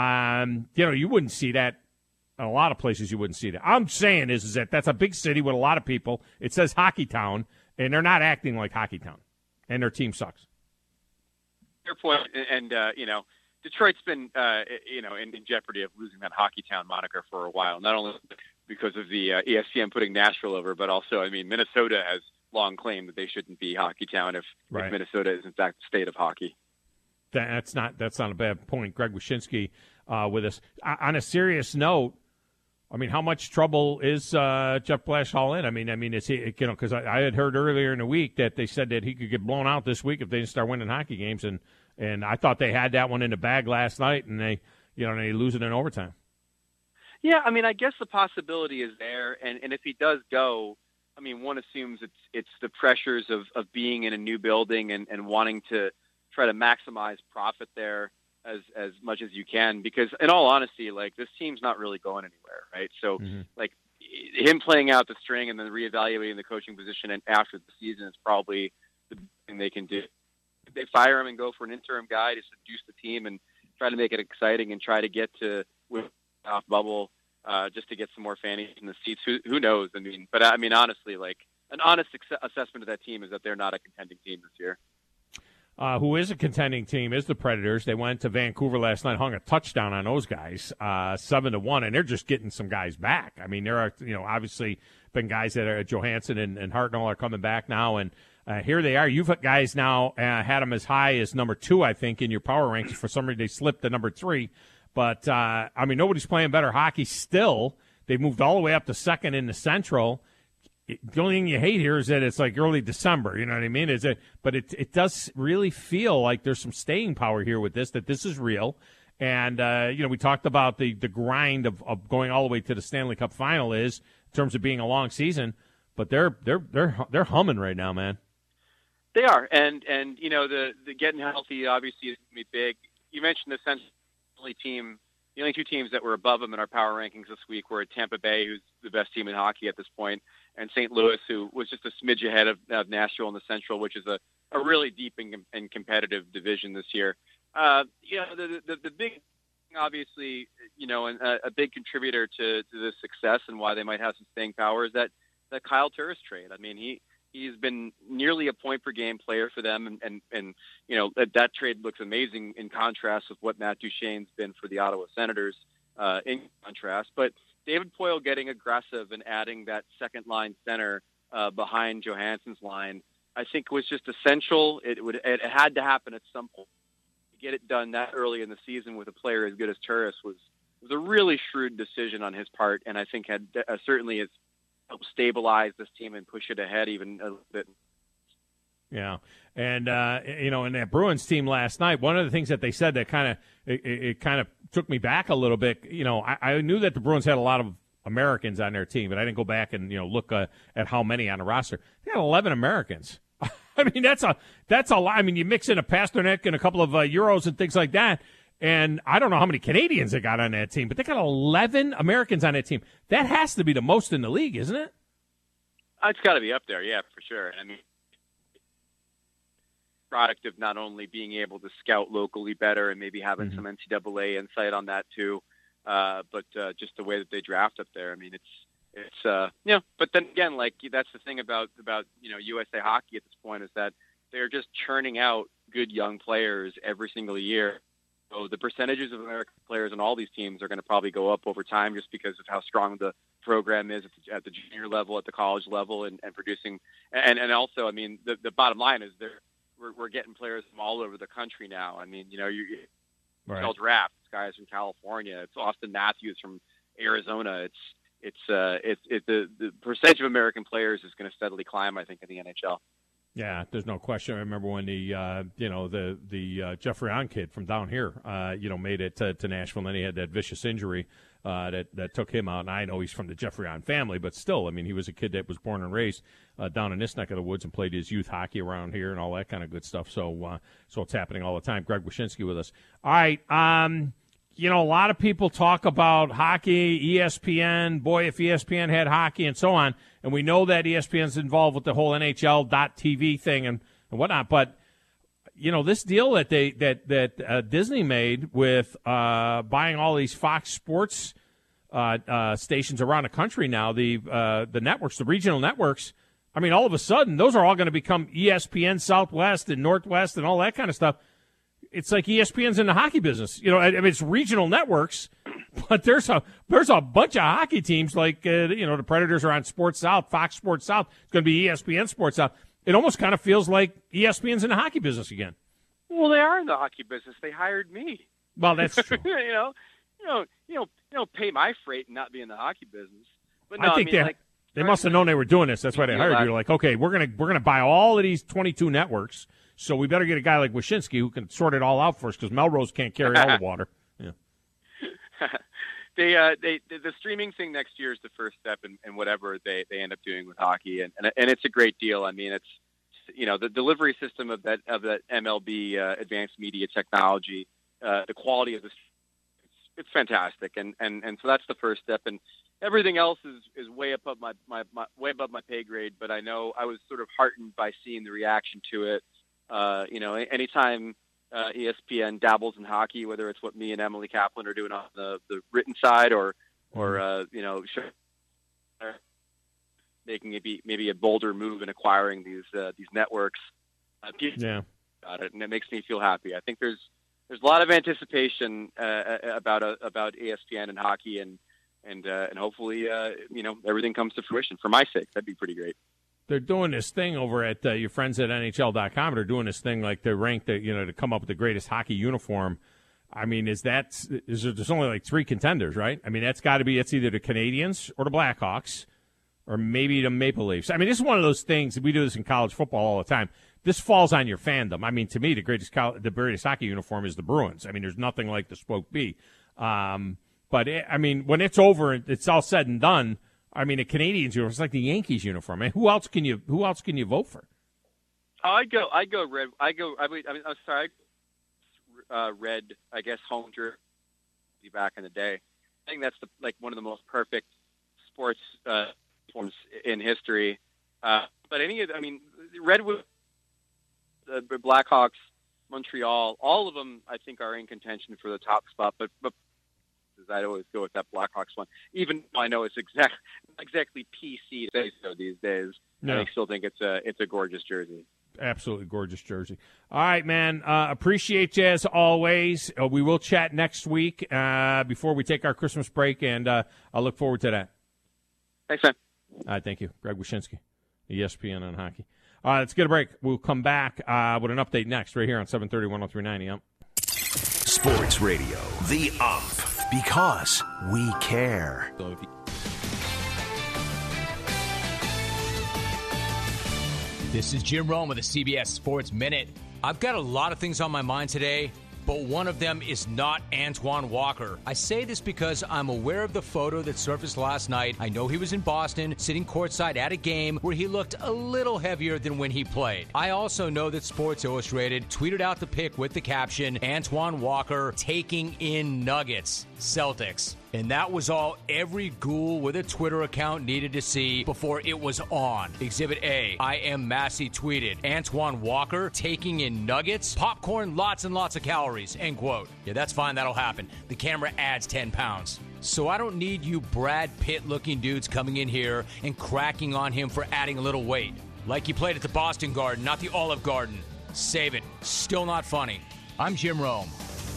Um, you know, you wouldn't see that in a lot of places. You wouldn't see that. I'm saying is, is that that's a big city with a lot of people. It says Hockeytown, and they're not acting like Hockeytown, and their team sucks. Fair point. And, uh, you know, Detroit's been, uh, you know, in, in jeopardy of losing that Hockeytown moniker for a while, not only because of the uh, E S P N putting Nashville over, but also, I mean, Minnesota has long claimed that they shouldn't be Hockeytown if, right. if Minnesota is, in fact, the state of hockey. That's not that's not a bad point. Greg Wyshynski uh, with us. On a serious note, I mean, how much trouble is uh, Jeff Blashill in? I mean, I mean, is he, you know, because I, I had heard earlier in the week that they said that he could get blown out this week if they didn't start winning hockey games, and And I thought they had that one in the bag last night, and they, you know, they lose it in overtime. Yeah, I mean, I guess the possibility is there, and, and if he does go, I mean, one assumes it's it's the pressures of, of being in a new building and, and wanting to try to maximize profit there as as much as you can, because in all honesty, like, this team's not really going anywhere, right? So, mm-hmm. like, him playing out the string and then reevaluating the coaching position and after the season is probably the thing they can do. They fire him and go for an interim guy to seduce the team and try to make it exciting and try to get to with off bubble uh, just to get some more fannies in the seats. Who who knows? I mean, but I mean, honestly, like, an honest assessment of that team is that they're not a contending team this year. Uh, who is a contending team is the Predators. They went to Vancouver last night, hung a touchdown on those guys, uh, seven to one, and they're just getting some guys back. I mean, there are, you know, obviously been guys that are Johansson and, and Hartnell are coming back now, and uh, here they are. You've got guys now uh, had them as high as number two, I think, in your power rankings. For some reason, they slipped to number three. But, uh, I mean, nobody's playing better hockey still. They've moved all the way up to second in the Central. The only thing you hate here is that it's like early December, you know what I mean? Is it? But it it does really feel like there's some staying power here with this, that this is real. And, uh, you know, we talked about the, the grind of, of going all the way to the Stanley Cup final is in terms of being a long season. But they're they're they're they're humming right now, man. They are. And, and you know, the, the getting healthy obviously is going to be big. you mentioned the Central team. The only two teams that were above them in our power rankings this week were Tampa Bay, who's the best team in hockey at this point, and Saint Louis, who was just a smidge ahead of, of Nashville in the Central, which is a, a really deep and, and competitive division this year. Uh, you know, the, the, the big, obviously, you know, and a, a big contributor to, to this success and why they might have some staying power is that, that Kyle Turris trade. I mean, he, he's been nearly a point per game player for them. And, and, and you know, that, that trade looks amazing in contrast with what Matt Duchene's been for the Ottawa Senators uh, in contrast. But David Poile getting aggressive and adding that second line center uh, behind Johansson's line, I think was just essential. It would, it had to happen at some point. To get it done that early in the season with a player as good as Turris was, was a really shrewd decision on his part. And I think had uh, certainly has help stabilize this team and push it ahead even a little bit. Yeah, and uh, you know, in that Bruins team last night, one of the things that they said that kind of it, it kind of took me back a little bit. You know, I, I knew that the Bruins had a lot of Americans on their team, but I didn't go back and you know look uh, at how many on the roster. They had eleven Americans. I mean, that's a that's a lot. I mean, you mix in a Pasternak and a couple of uh, Euros and things like that. And I don't know how many Canadians they got on that team, but they got eleven Americans on that team. That has to be the most in the league, isn't it? It's got to be up there, yeah, for sure. I mean, product of not only being able to scout locally better and maybe having mm-hmm. some N C double A insight on that too, uh, but uh, just the way that they draft up there. I mean, it's it's uh, you know. But then again, like that's the thing about about you know U S A Hockey at this point is that they're just churning out good young players every single year. So the percentages of American players on all these teams are going to probably go up over time just because of how strong the program is at the, at the junior level, at the college level, and, and producing. And, and also, I mean, the, the bottom line is they're, we're, we're getting players from all over the country now. I mean, you know, you right. Charles Rapp, guys from California. It's Austin Matthews from Arizona. It's it's uh, it's it, the the percentage of American players is going to steadily climb, I think, in the N H L. Yeah, there's no question. I remember when the uh, you know the the uh, Jeffrey On kid from down here, uh, you know, made it to, to Nashville, and then he had that vicious injury uh, that that took him out. And I know he's from the Jeffrey On family, but still, I mean, he was a kid that was born and raised uh, down in this neck of the woods and played his youth hockey around here and all that kind of good stuff. So, uh, so it's happening all the time. Greg Wyshynski with us. All right. Um, You know, a lot of people talk about hockey, E S P N. Boy, if E S P N had hockey and so on. And we know that E S P N's involved with the whole N H L dot T V thing and, and whatnot. But, you know, this deal that they that that uh, Disney made with uh, buying all these Fox Sports uh, uh, stations around the country now, the uh, the networks, the regional networks, I mean, all of a sudden, those are all going to become E S P N Southwest and Northwest and all that kind of stuff. It's like E S P N's in the hockey business. You know, I mean, it's regional networks, but there's a there's a bunch of hockey teams like, uh, you know, the Predators are on Sports South, Fox Sports South. It's going to be E S P N Sports South. It almost kind of feels like E S P N's in the hockey business again. Well, they are in the hockey business. They hired me. Well, that's true. you know, you know, you know, you know, pay my freight and not be in the hockey business. But no, I think I mean, they like, they must have known they were doing this. That's why they hired you. Like, okay, we're gonna we're gonna buy all of these twenty-two networks. So we better get a guy like Wyshynski who can sort it all out for us because Melrose can't carry all the water. Yeah. they, uh, they, the streaming thing next year is the first step in, in whatever they, they end up doing with hockey, and, and and it's a great deal. I mean, it's you know the delivery system of that of that M L B uh, advanced media technology, uh, the quality of the it's, it's fantastic, and, and and so that's the first step, and everything else is, is way above my, my, my way above my pay grade. But I know I was sort of heartened by seeing the reaction to it. Uh, you know, anytime uh, E S P N dabbles in hockey, whether it's what me and Emily Kaplan are doing on the, the written side, or, or uh, you know, making maybe maybe a bolder move in acquiring these uh, these networks, uh, people yeah, about it, and it makes me feel happy. I think there's there's a lot of anticipation uh, about uh, about E S P N and hockey, and and uh, and hopefully, uh, you know, everything comes to fruition. For my sake, that'd be pretty great. They're doing this thing over at uh, your friends at N H L dot com. They're doing this thing like they're ranked, you know, to come up with the greatest hockey uniform. I mean, is that is there, there's only like three contenders, right? I mean, that's got to be it's either the Canadians or the Blackhawks or maybe the Maple Leafs. I mean, this is one of those things. We do this in college football all the time. This falls on your fandom. I mean, to me, the greatest the greatest hockey uniform is the Bruins. I mean, there's nothing like the Spoke B. Um, but it, I mean, when it's over, it's all said and done. I mean, the Canadians uniform, it's like the Yankees uniform. I mean, who else can you who else can you vote for? Oh, I go, I go red. I go. I mean, I mean I'm sorry, uh, red, I guess, home jersey back in the day. I think that's the, like one of the most perfect sports uh, forms in history. Uh, but any of, I mean, Redwood, the Blackhawks, Montreal, all of them, I think, are in contention for the top spot. But, but I'd always go with that Blackhawks one, even though I know it's exact, exactly P C to say so these days. No. I still think it's a it's a gorgeous jersey. Absolutely gorgeous jersey. All right, man. Uh, appreciate you as always. Uh, we will chat next week uh, before we take our Christmas break, and uh, I'll look forward to that. Thanks, man. All right, thank you. Greg Wyshynski, E S P N on hockey. All right, let's get a break. We'll come back uh, with an update next right here on seven thirty, ten thirty-nine The Ump. Sports Radio, The Ump, because we care. This is Jim Rome with the C B S Sports Minute. I've got a lot of things on my mind today, but one of them is not Antoine Walker. I say this because I'm aware of the photo that surfaced last night. I know he was in Boston, sitting courtside at a game where he looked a little heavier than when he played. I also know that Sports Illustrated tweeted out the pic with the caption, Antoine Walker taking in Nuggets, Celtics. And that was all every ghoul with a Twitter account needed to see before it was on. Exhibit A, I Am Massey tweeted, Antoine Walker taking in nuggets, popcorn, lots and lots of calories, end quote. Yeah, that's fine, that'll happen. The camera adds ten pounds. So I don't need you Brad Pitt-looking dudes coming in here and cracking on him for adding a little weight. Like he played at the Boston Garden, not the Olive Garden. Save it. Still not funny. I'm Jim Rome.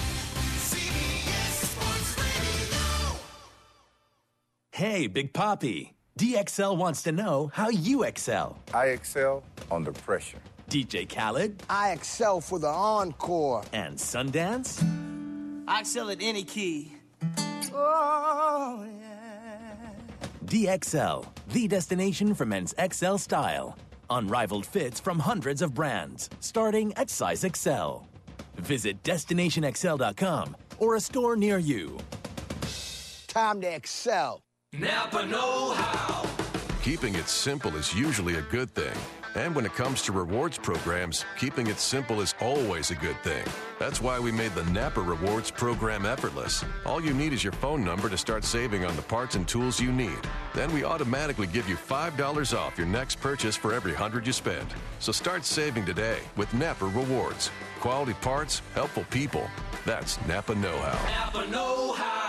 Hey, Big Papi. D X L wants to know how you excel. I excel under pressure. D J Khaled. I excel for the encore. And Sundance. I excel at any key. Oh, yeah. D X L, the destination for men's X L style. Unrivaled fits from hundreds of brands, starting at size X L. Visit destination x l dot com or a store near you. Time to excel. Napa know-how. Keeping it simple is usually a good thing. And when it comes to rewards programs, keeping it simple is always a good thing. That's why we made the Napa Rewards program effortless. All you need is your phone number to start saving on the parts and tools you need. Then we automatically give you five dollars off your next purchase for every one hundred you spend. So start saving today with Napa Rewards. Quality parts, helpful people. That's Napa know-how. Napa know-how.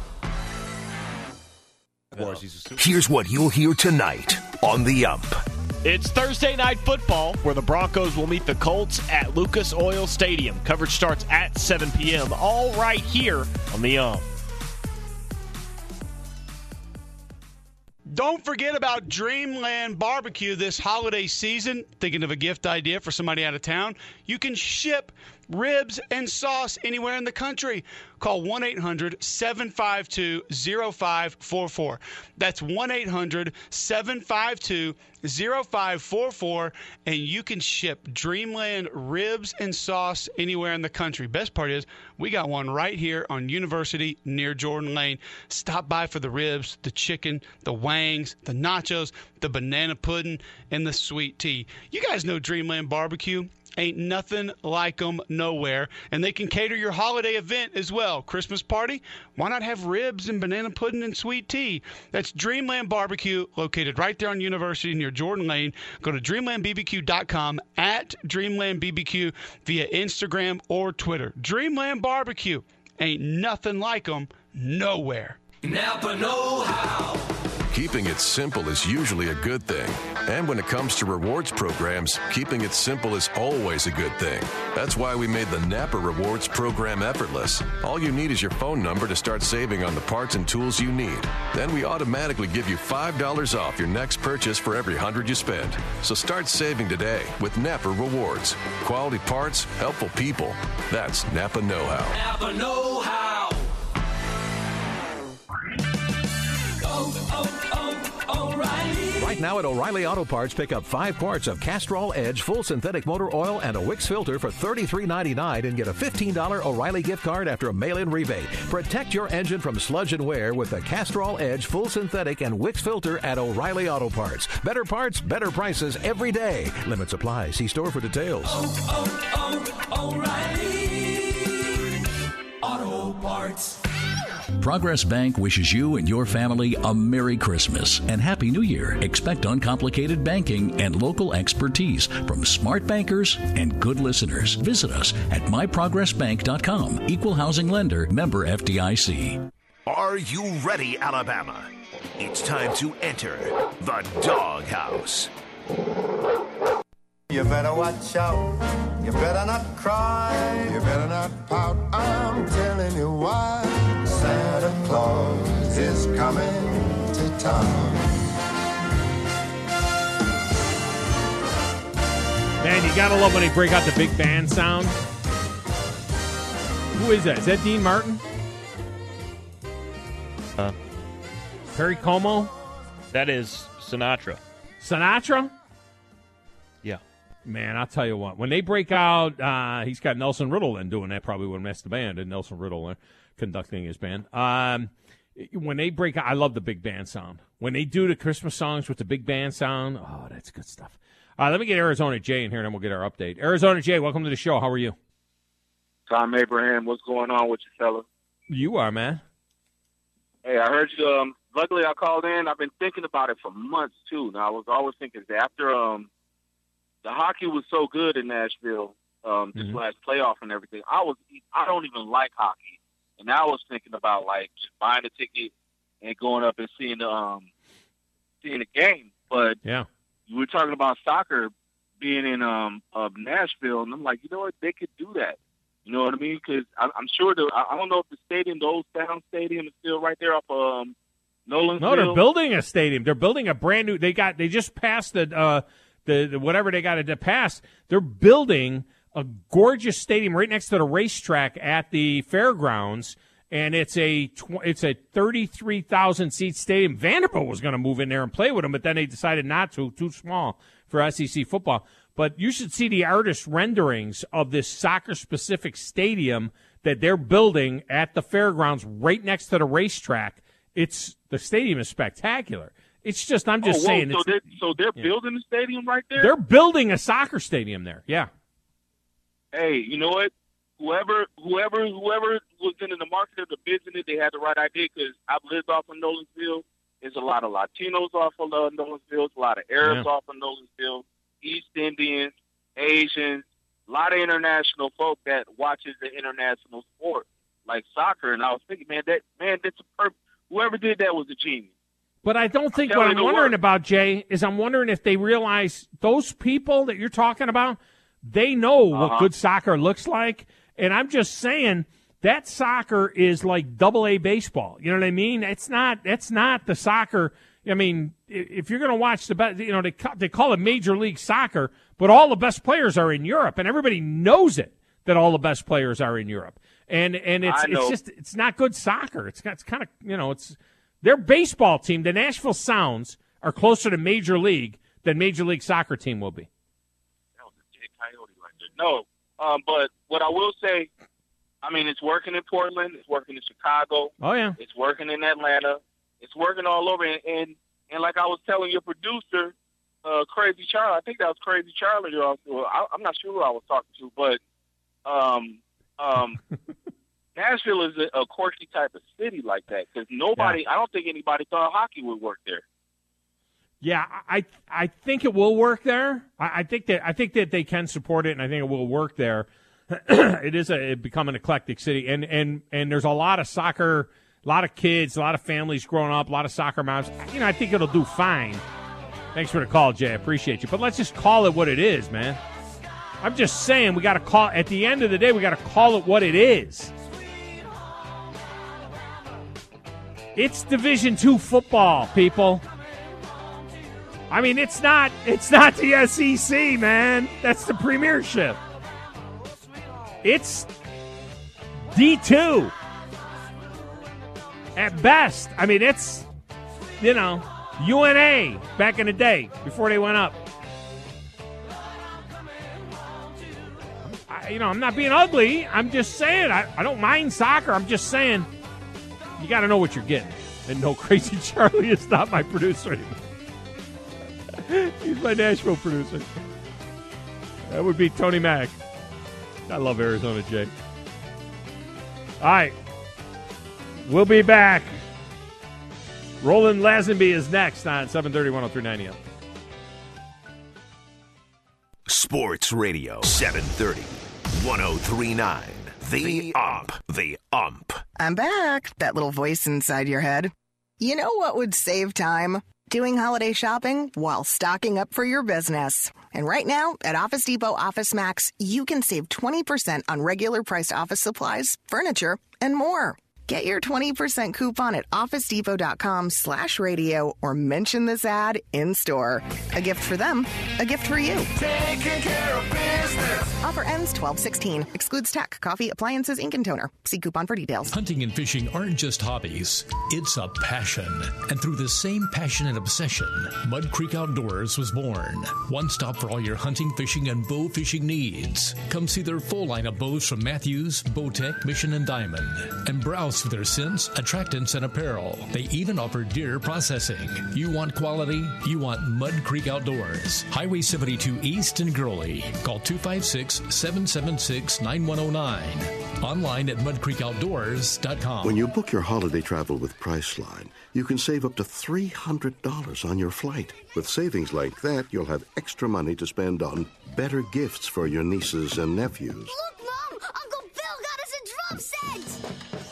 Here's what you'll hear tonight on The Ump. It's Thursday Night Football, where the Broncos will meet the Colts at Lucas Oil Stadium. Coverage starts at seven p.m., all right here on The Ump. Don't forget about Dreamland Barbecue this holiday season. Thinking of a gift idea for somebody out of town? You can ship ribs and sauce anywhere in the country. Call one eight hundred seven five two zero five four four. That's one eight hundred seven five two zero five four four, and you can ship Dreamland ribs and sauce anywhere in the country. Best part is we got one right here on University near Jordan Lane. Stop by for the ribs, the chicken, the wangs, the nachos, the banana pudding, and the sweet tea. You guys know Dreamland Barbecue. Ain't nothing like them nowhere. And they can cater your holiday event as well. Christmas party? Why not have ribs and banana pudding and sweet tea? That's Dreamland Barbecue, located right there on University near Jordan Lane. Go to dreamland b b q dot com, at Dreamland B B Q via Instagram or Twitter. Dreamland Barbecue. Ain't nothing like them nowhere. Napa know-how. Keeping it simple is usually a good thing. And when it comes to rewards programs, keeping it simple is always a good thing. That's why we made the Napa Rewards program effortless. All you need is your phone number to start saving on the parts and tools you need. Then we automatically give you five dollars off your next purchase for every one hundred you spend. So start saving today with Napa Rewards. Quality parts, helpful people. That's Napa know-how. Napa know-how. Right now at O'Reilly Auto Parts, pick up five quarts of Castrol Edge full synthetic motor oil and a Wix filter for thirty-three ninety-nine and get a fifteen dollars O'Reilly gift card after a mail-in rebate. Protect your engine from sludge and wear with the Castrol Edge full synthetic and Wix filter at O'Reilly Auto Parts. Better parts, better prices every day. Limits apply. See store for details. Oh, oh, oh, O'Reilly Sports. Progress Bank wishes you and your family a Merry Christmas and Happy New Year. Expect uncomplicated banking and local expertise from smart bankers and good listeners. Visit us at my progress bank dot com. Equal housing lender, member F D I C. Are you ready, Alabama? It's time to enter the doghouse. You better watch out. You better not cry. You better not pout. I'm telling you why. Santa Claus is coming to town. Man, you gotta love when they break out the big band sound. Who is that? Is that Dean Martin? Uh, Perry Como? That is Sinatra. Sinatra? Yeah. Man, I'll tell you what. When they break out, uh, he's got Nelson Riddle in doing that. Probably would have messed the band, and Nelson Riddle uh, conducting his band. Um, when they break out, I love the big band sound. When they do the Christmas songs with the big band sound, oh, that's good stuff. All right, let me get Arizona Jay in here, and then we'll get our update. Arizona Jay, welcome to the show. How are you? Tom Abraham, what's going on with you, fella? You are, man. Hey, I heard you. Um, luckily, I called in. I've been thinking about it for months, too. Now, I was always thinking that after um, the hockey was so good in Nashville, um, this Mm-hmm. last playoff and everything, I was I don't even like hockey. And now I was thinking about, like, just buying a ticket and going up and seeing the, um, seeing the game. But yeah, we were talking about soccer being in um, uh, Nashville, and I'm like, you know what? They could do that. You know what I mean? Because I'm sure the I don't know if the stadium, the old Sound Stadium, is still right there off um, Nolansville. No, they're building a stadium. They're building a brand new. They got. They just passed the uh, the, the whatever they got to pass. They're building a gorgeous stadium right next to the racetrack at the fairgrounds, and it's a tw- it's a thirty-three thousand seat stadium. Vanderbilt was going to move in there and play with them, but then they decided not to. Too small for S E C football. But you should see the artist renderings of this soccer-specific stadium that they're building at the fairgrounds right next to the racetrack. It's the stadium is spectacular. It's just, I'm just oh, whoa, saying. So it's, they're, so they're yeah. building the stadium right there? They're building a soccer stadium there, yeah. Hey, you know what? Whoever whoever, whoever was into the market of the business, they had the right idea because I've lived off of Nolansville. There's a lot of Latinos off of uh, Nolansville. There's a lot of Arabs Yeah. off of Nolansville. East Indians, Asians, a lot of international folk that watches the international sport like soccer. And I was thinking, man, that man, that's a perfect. Whoever did that was a genius. But I don't think I'm what telling I'm you wondering what. about, Jay, is I'm wondering if they realize those people that you're talking about, they know what Uh-huh. good soccer looks like. And I'm just saying that soccer is like double A baseball. You know what I mean? It's not. That's not the soccer. I mean, if you're going to watch the best, you know, they ca- they call it Major League Soccer, but all the best players are in Europe, and everybody knows it that all the best players are in Europe. And and it's I know. it's just it's not good soccer. It's it's kind of, you know, it's their baseball team, the Nashville Sounds, are closer to Major League than Major League Soccer team will be. That was a Jay Coyote right there. No, um, but what I will say, I mean, it's working in Portland, it's working in Chicago, Oh yeah. it's working in Atlanta, it's working all over. And and, and like I was telling your producer, uh, Crazy Charlie, I think that was Crazy Charlie. You're also, I, I'm not sure who I was talking to, but um, um, Nashville is a, a quirky type of city like that because nobody, I don't think anybody thought hockey would work there. Yeah, I I think it will work there. I, I think that I think that they can support it, and I think it will work there. It is a it become an eclectic city, and and and there's a lot of soccer, a lot of kids, a lot of families growing up, a lot of soccer moms. You know, I think it'll do fine. Thanks for the call, Jay. I appreciate you. But let's just call it what it is, man. I'm just saying we got to call. At the end of the day, we got to call it what it is. It's Division Two football, people. I mean, it's not it's not the S E C, man. That's the Premiership. It's D two. At best. I mean, it's, you know, U N A back in the day before they went up. I, you know, I'm not being ugly. I'm just saying I, I don't mind soccer. I'm just saying you got to know what you're getting. And no, Crazy Charlie is not my producer anymore. He's my Nashville producer. That would be Tony Mack. I love Arizona Jay. All right. We'll be back. Roland Lazenby is next on seven thirty, one oh three nine E M. Sports Radio seven thirty, one oh three nine. The Ump. The Ump. I'm back. That little voice inside your head. You know what would save time? Doing holiday shopping while stocking up for your business. And right now, at Office Depot Office Max, you can save twenty percent on regular priced office supplies, furniture, and more. Get your twenty percent coupon at OfficeDepot.com slash radio or mention this ad in-store. A gift for them, a gift for you. Taking care of business. Offer ends twelve sixteen. Excludes tech, coffee, appliances, ink, and toner. See coupon for details. Hunting and fishing aren't just hobbies. It's a passion. And through the same passion and obsession, Mud Creek Outdoors was born. One stop for all your hunting, fishing, and bow fishing needs. Come see their full line of bows from Matthews, Bowtech, Mission, and Diamond. And browse for their scents, attractants, and apparel. They even offer deer processing. You want quality? You want Mud Creek Outdoors. Highway seventy-two East in Gurley. Call two five six, seven seven six, nine one oh nine. Online at mud creek outdoors dot com. When you book your holiday travel with Priceline, you can save up to three hundred dollars on your flight. With savings like that, you'll have extra money to spend on better gifts for your nieces and nephews. Look, Mom! Uncle Bill got us a drum set!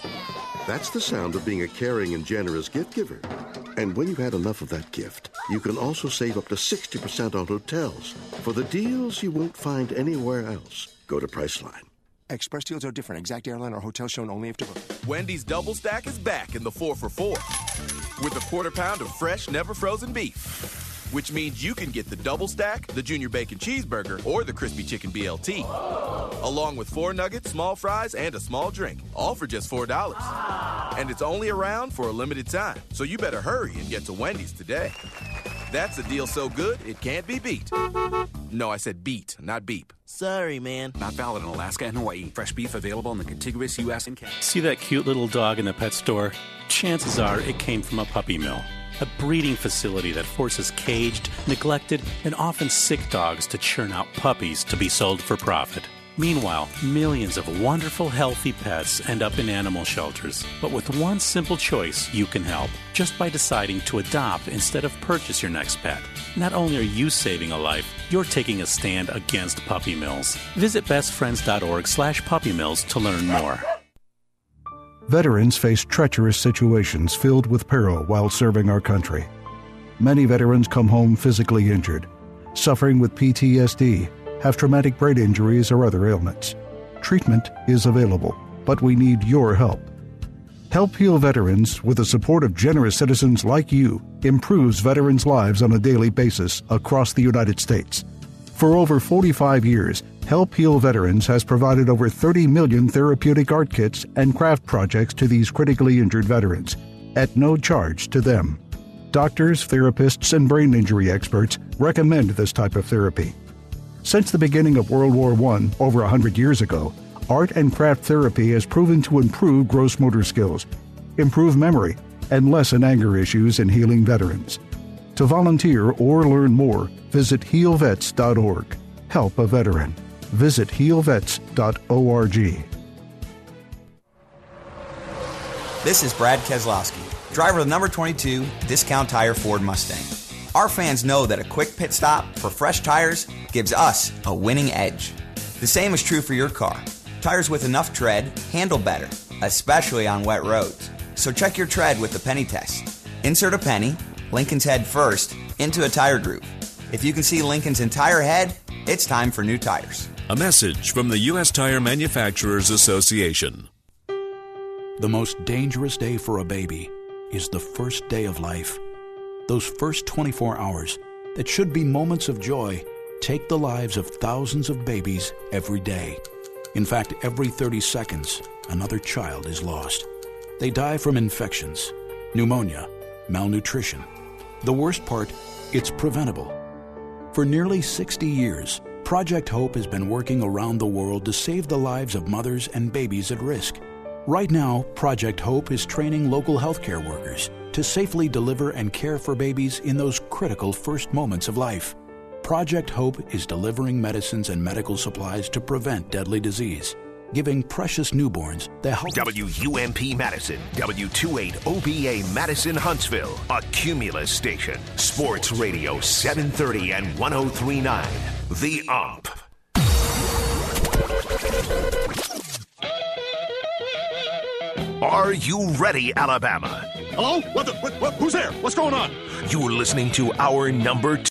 That's the sound of being a caring and generous gift giver. And when you've had enough of that gift, you can also save up to sixty percent on hotels for the deals you won't find anywhere else. Go to Priceline. Express deals are different. Exact airline or hotel shown only after book. Wendy's Double Stack is back in the four for four with a quarter pound of fresh, never frozen beef, which means you can get the Double Stack, the Junior Bacon Cheeseburger, or the Crispy Chicken B L T, along with four nuggets, small fries, and a small drink, all for just four dollars. And it's only around for a limited time, so you better hurry and get to Wendy's today. That's a deal so good, it can't be beat. No, I said beat, not beep. Sorry, man. Not valid in Alaska and Hawaii. Fresh beef available in the contiguous U S and Canada. See that cute little dog in the pet store? Chances are it came from a puppy mill. A breeding facility that forces caged, neglected, and often sick dogs to churn out puppies to be sold for profit. Meanwhile, millions of wonderful, healthy pets end up in animal shelters. But with one simple choice, you can help, just by deciding to adopt instead of purchase your next pet. Not only are you saving a life, you're taking a stand against puppy mills. Visit bestfriends.org slash puppy mills to learn more. Veterans face treacherous situations filled with peril while serving our country. Many veterans come home physically injured, suffering with P T S D, have traumatic brain injuries or other ailments. Treatment is available, but we need your help. Help Heal Veterans, with the support of generous citizens like you, improves veterans' lives on a daily basis across the United States. For over forty-five years, Help Heal Veterans has provided over thirty million therapeutic art kits and craft projects to these critically injured veterans, at no charge to them. Doctors, therapists, and brain injury experts recommend this type of therapy. Since the beginning of World War One, over one hundred years ago, art and craft therapy has proven to improve gross motor skills, improve memory, and lessen anger issues in healing veterans. To volunteer or learn more, visit heal vets dot org. Help a veteran. Visit heal vets dot org. This is Brad Keselowski, driver of the number twenty-two Discount Tire Ford Mustang. Our fans know that a quick pit stop for fresh tires gives us a winning edge. The same is true for your car. Tires with enough tread handle better, especially on wet roads. So check your tread with the penny test. Insert a penny, Lincoln's head first, into a tire groove. If you can see Lincoln's entire head, it's time for new tires. A message from the U S Tire Manufacturers Association. The most dangerous day for a baby is the first day of life. Those first twenty-four hours that should be moments of joy take the lives of thousands of babies every day. In fact, every thirty seconds, another child is lost. They die from infections, pneumonia, malnutrition. The worst part, it's preventable. For nearly sixty years, Project Hope has been working around the world to save the lives of mothers and babies at risk. Right now, Project Hope is training local healthcare workers to safely deliver and care for babies in those critical first moments of life. Project Hope is delivering medicines and medical supplies to prevent deadly disease. giving precious newborns the help. W U M P Madison, W twenty-eight O B A Madison Huntsville, a Cumulus station. Sports Radio seven thirty and one oh three point nine. The Ump. Are you ready, Alabama? Hello? What the, what, what, who's there? What's going on? You're listening to our number two.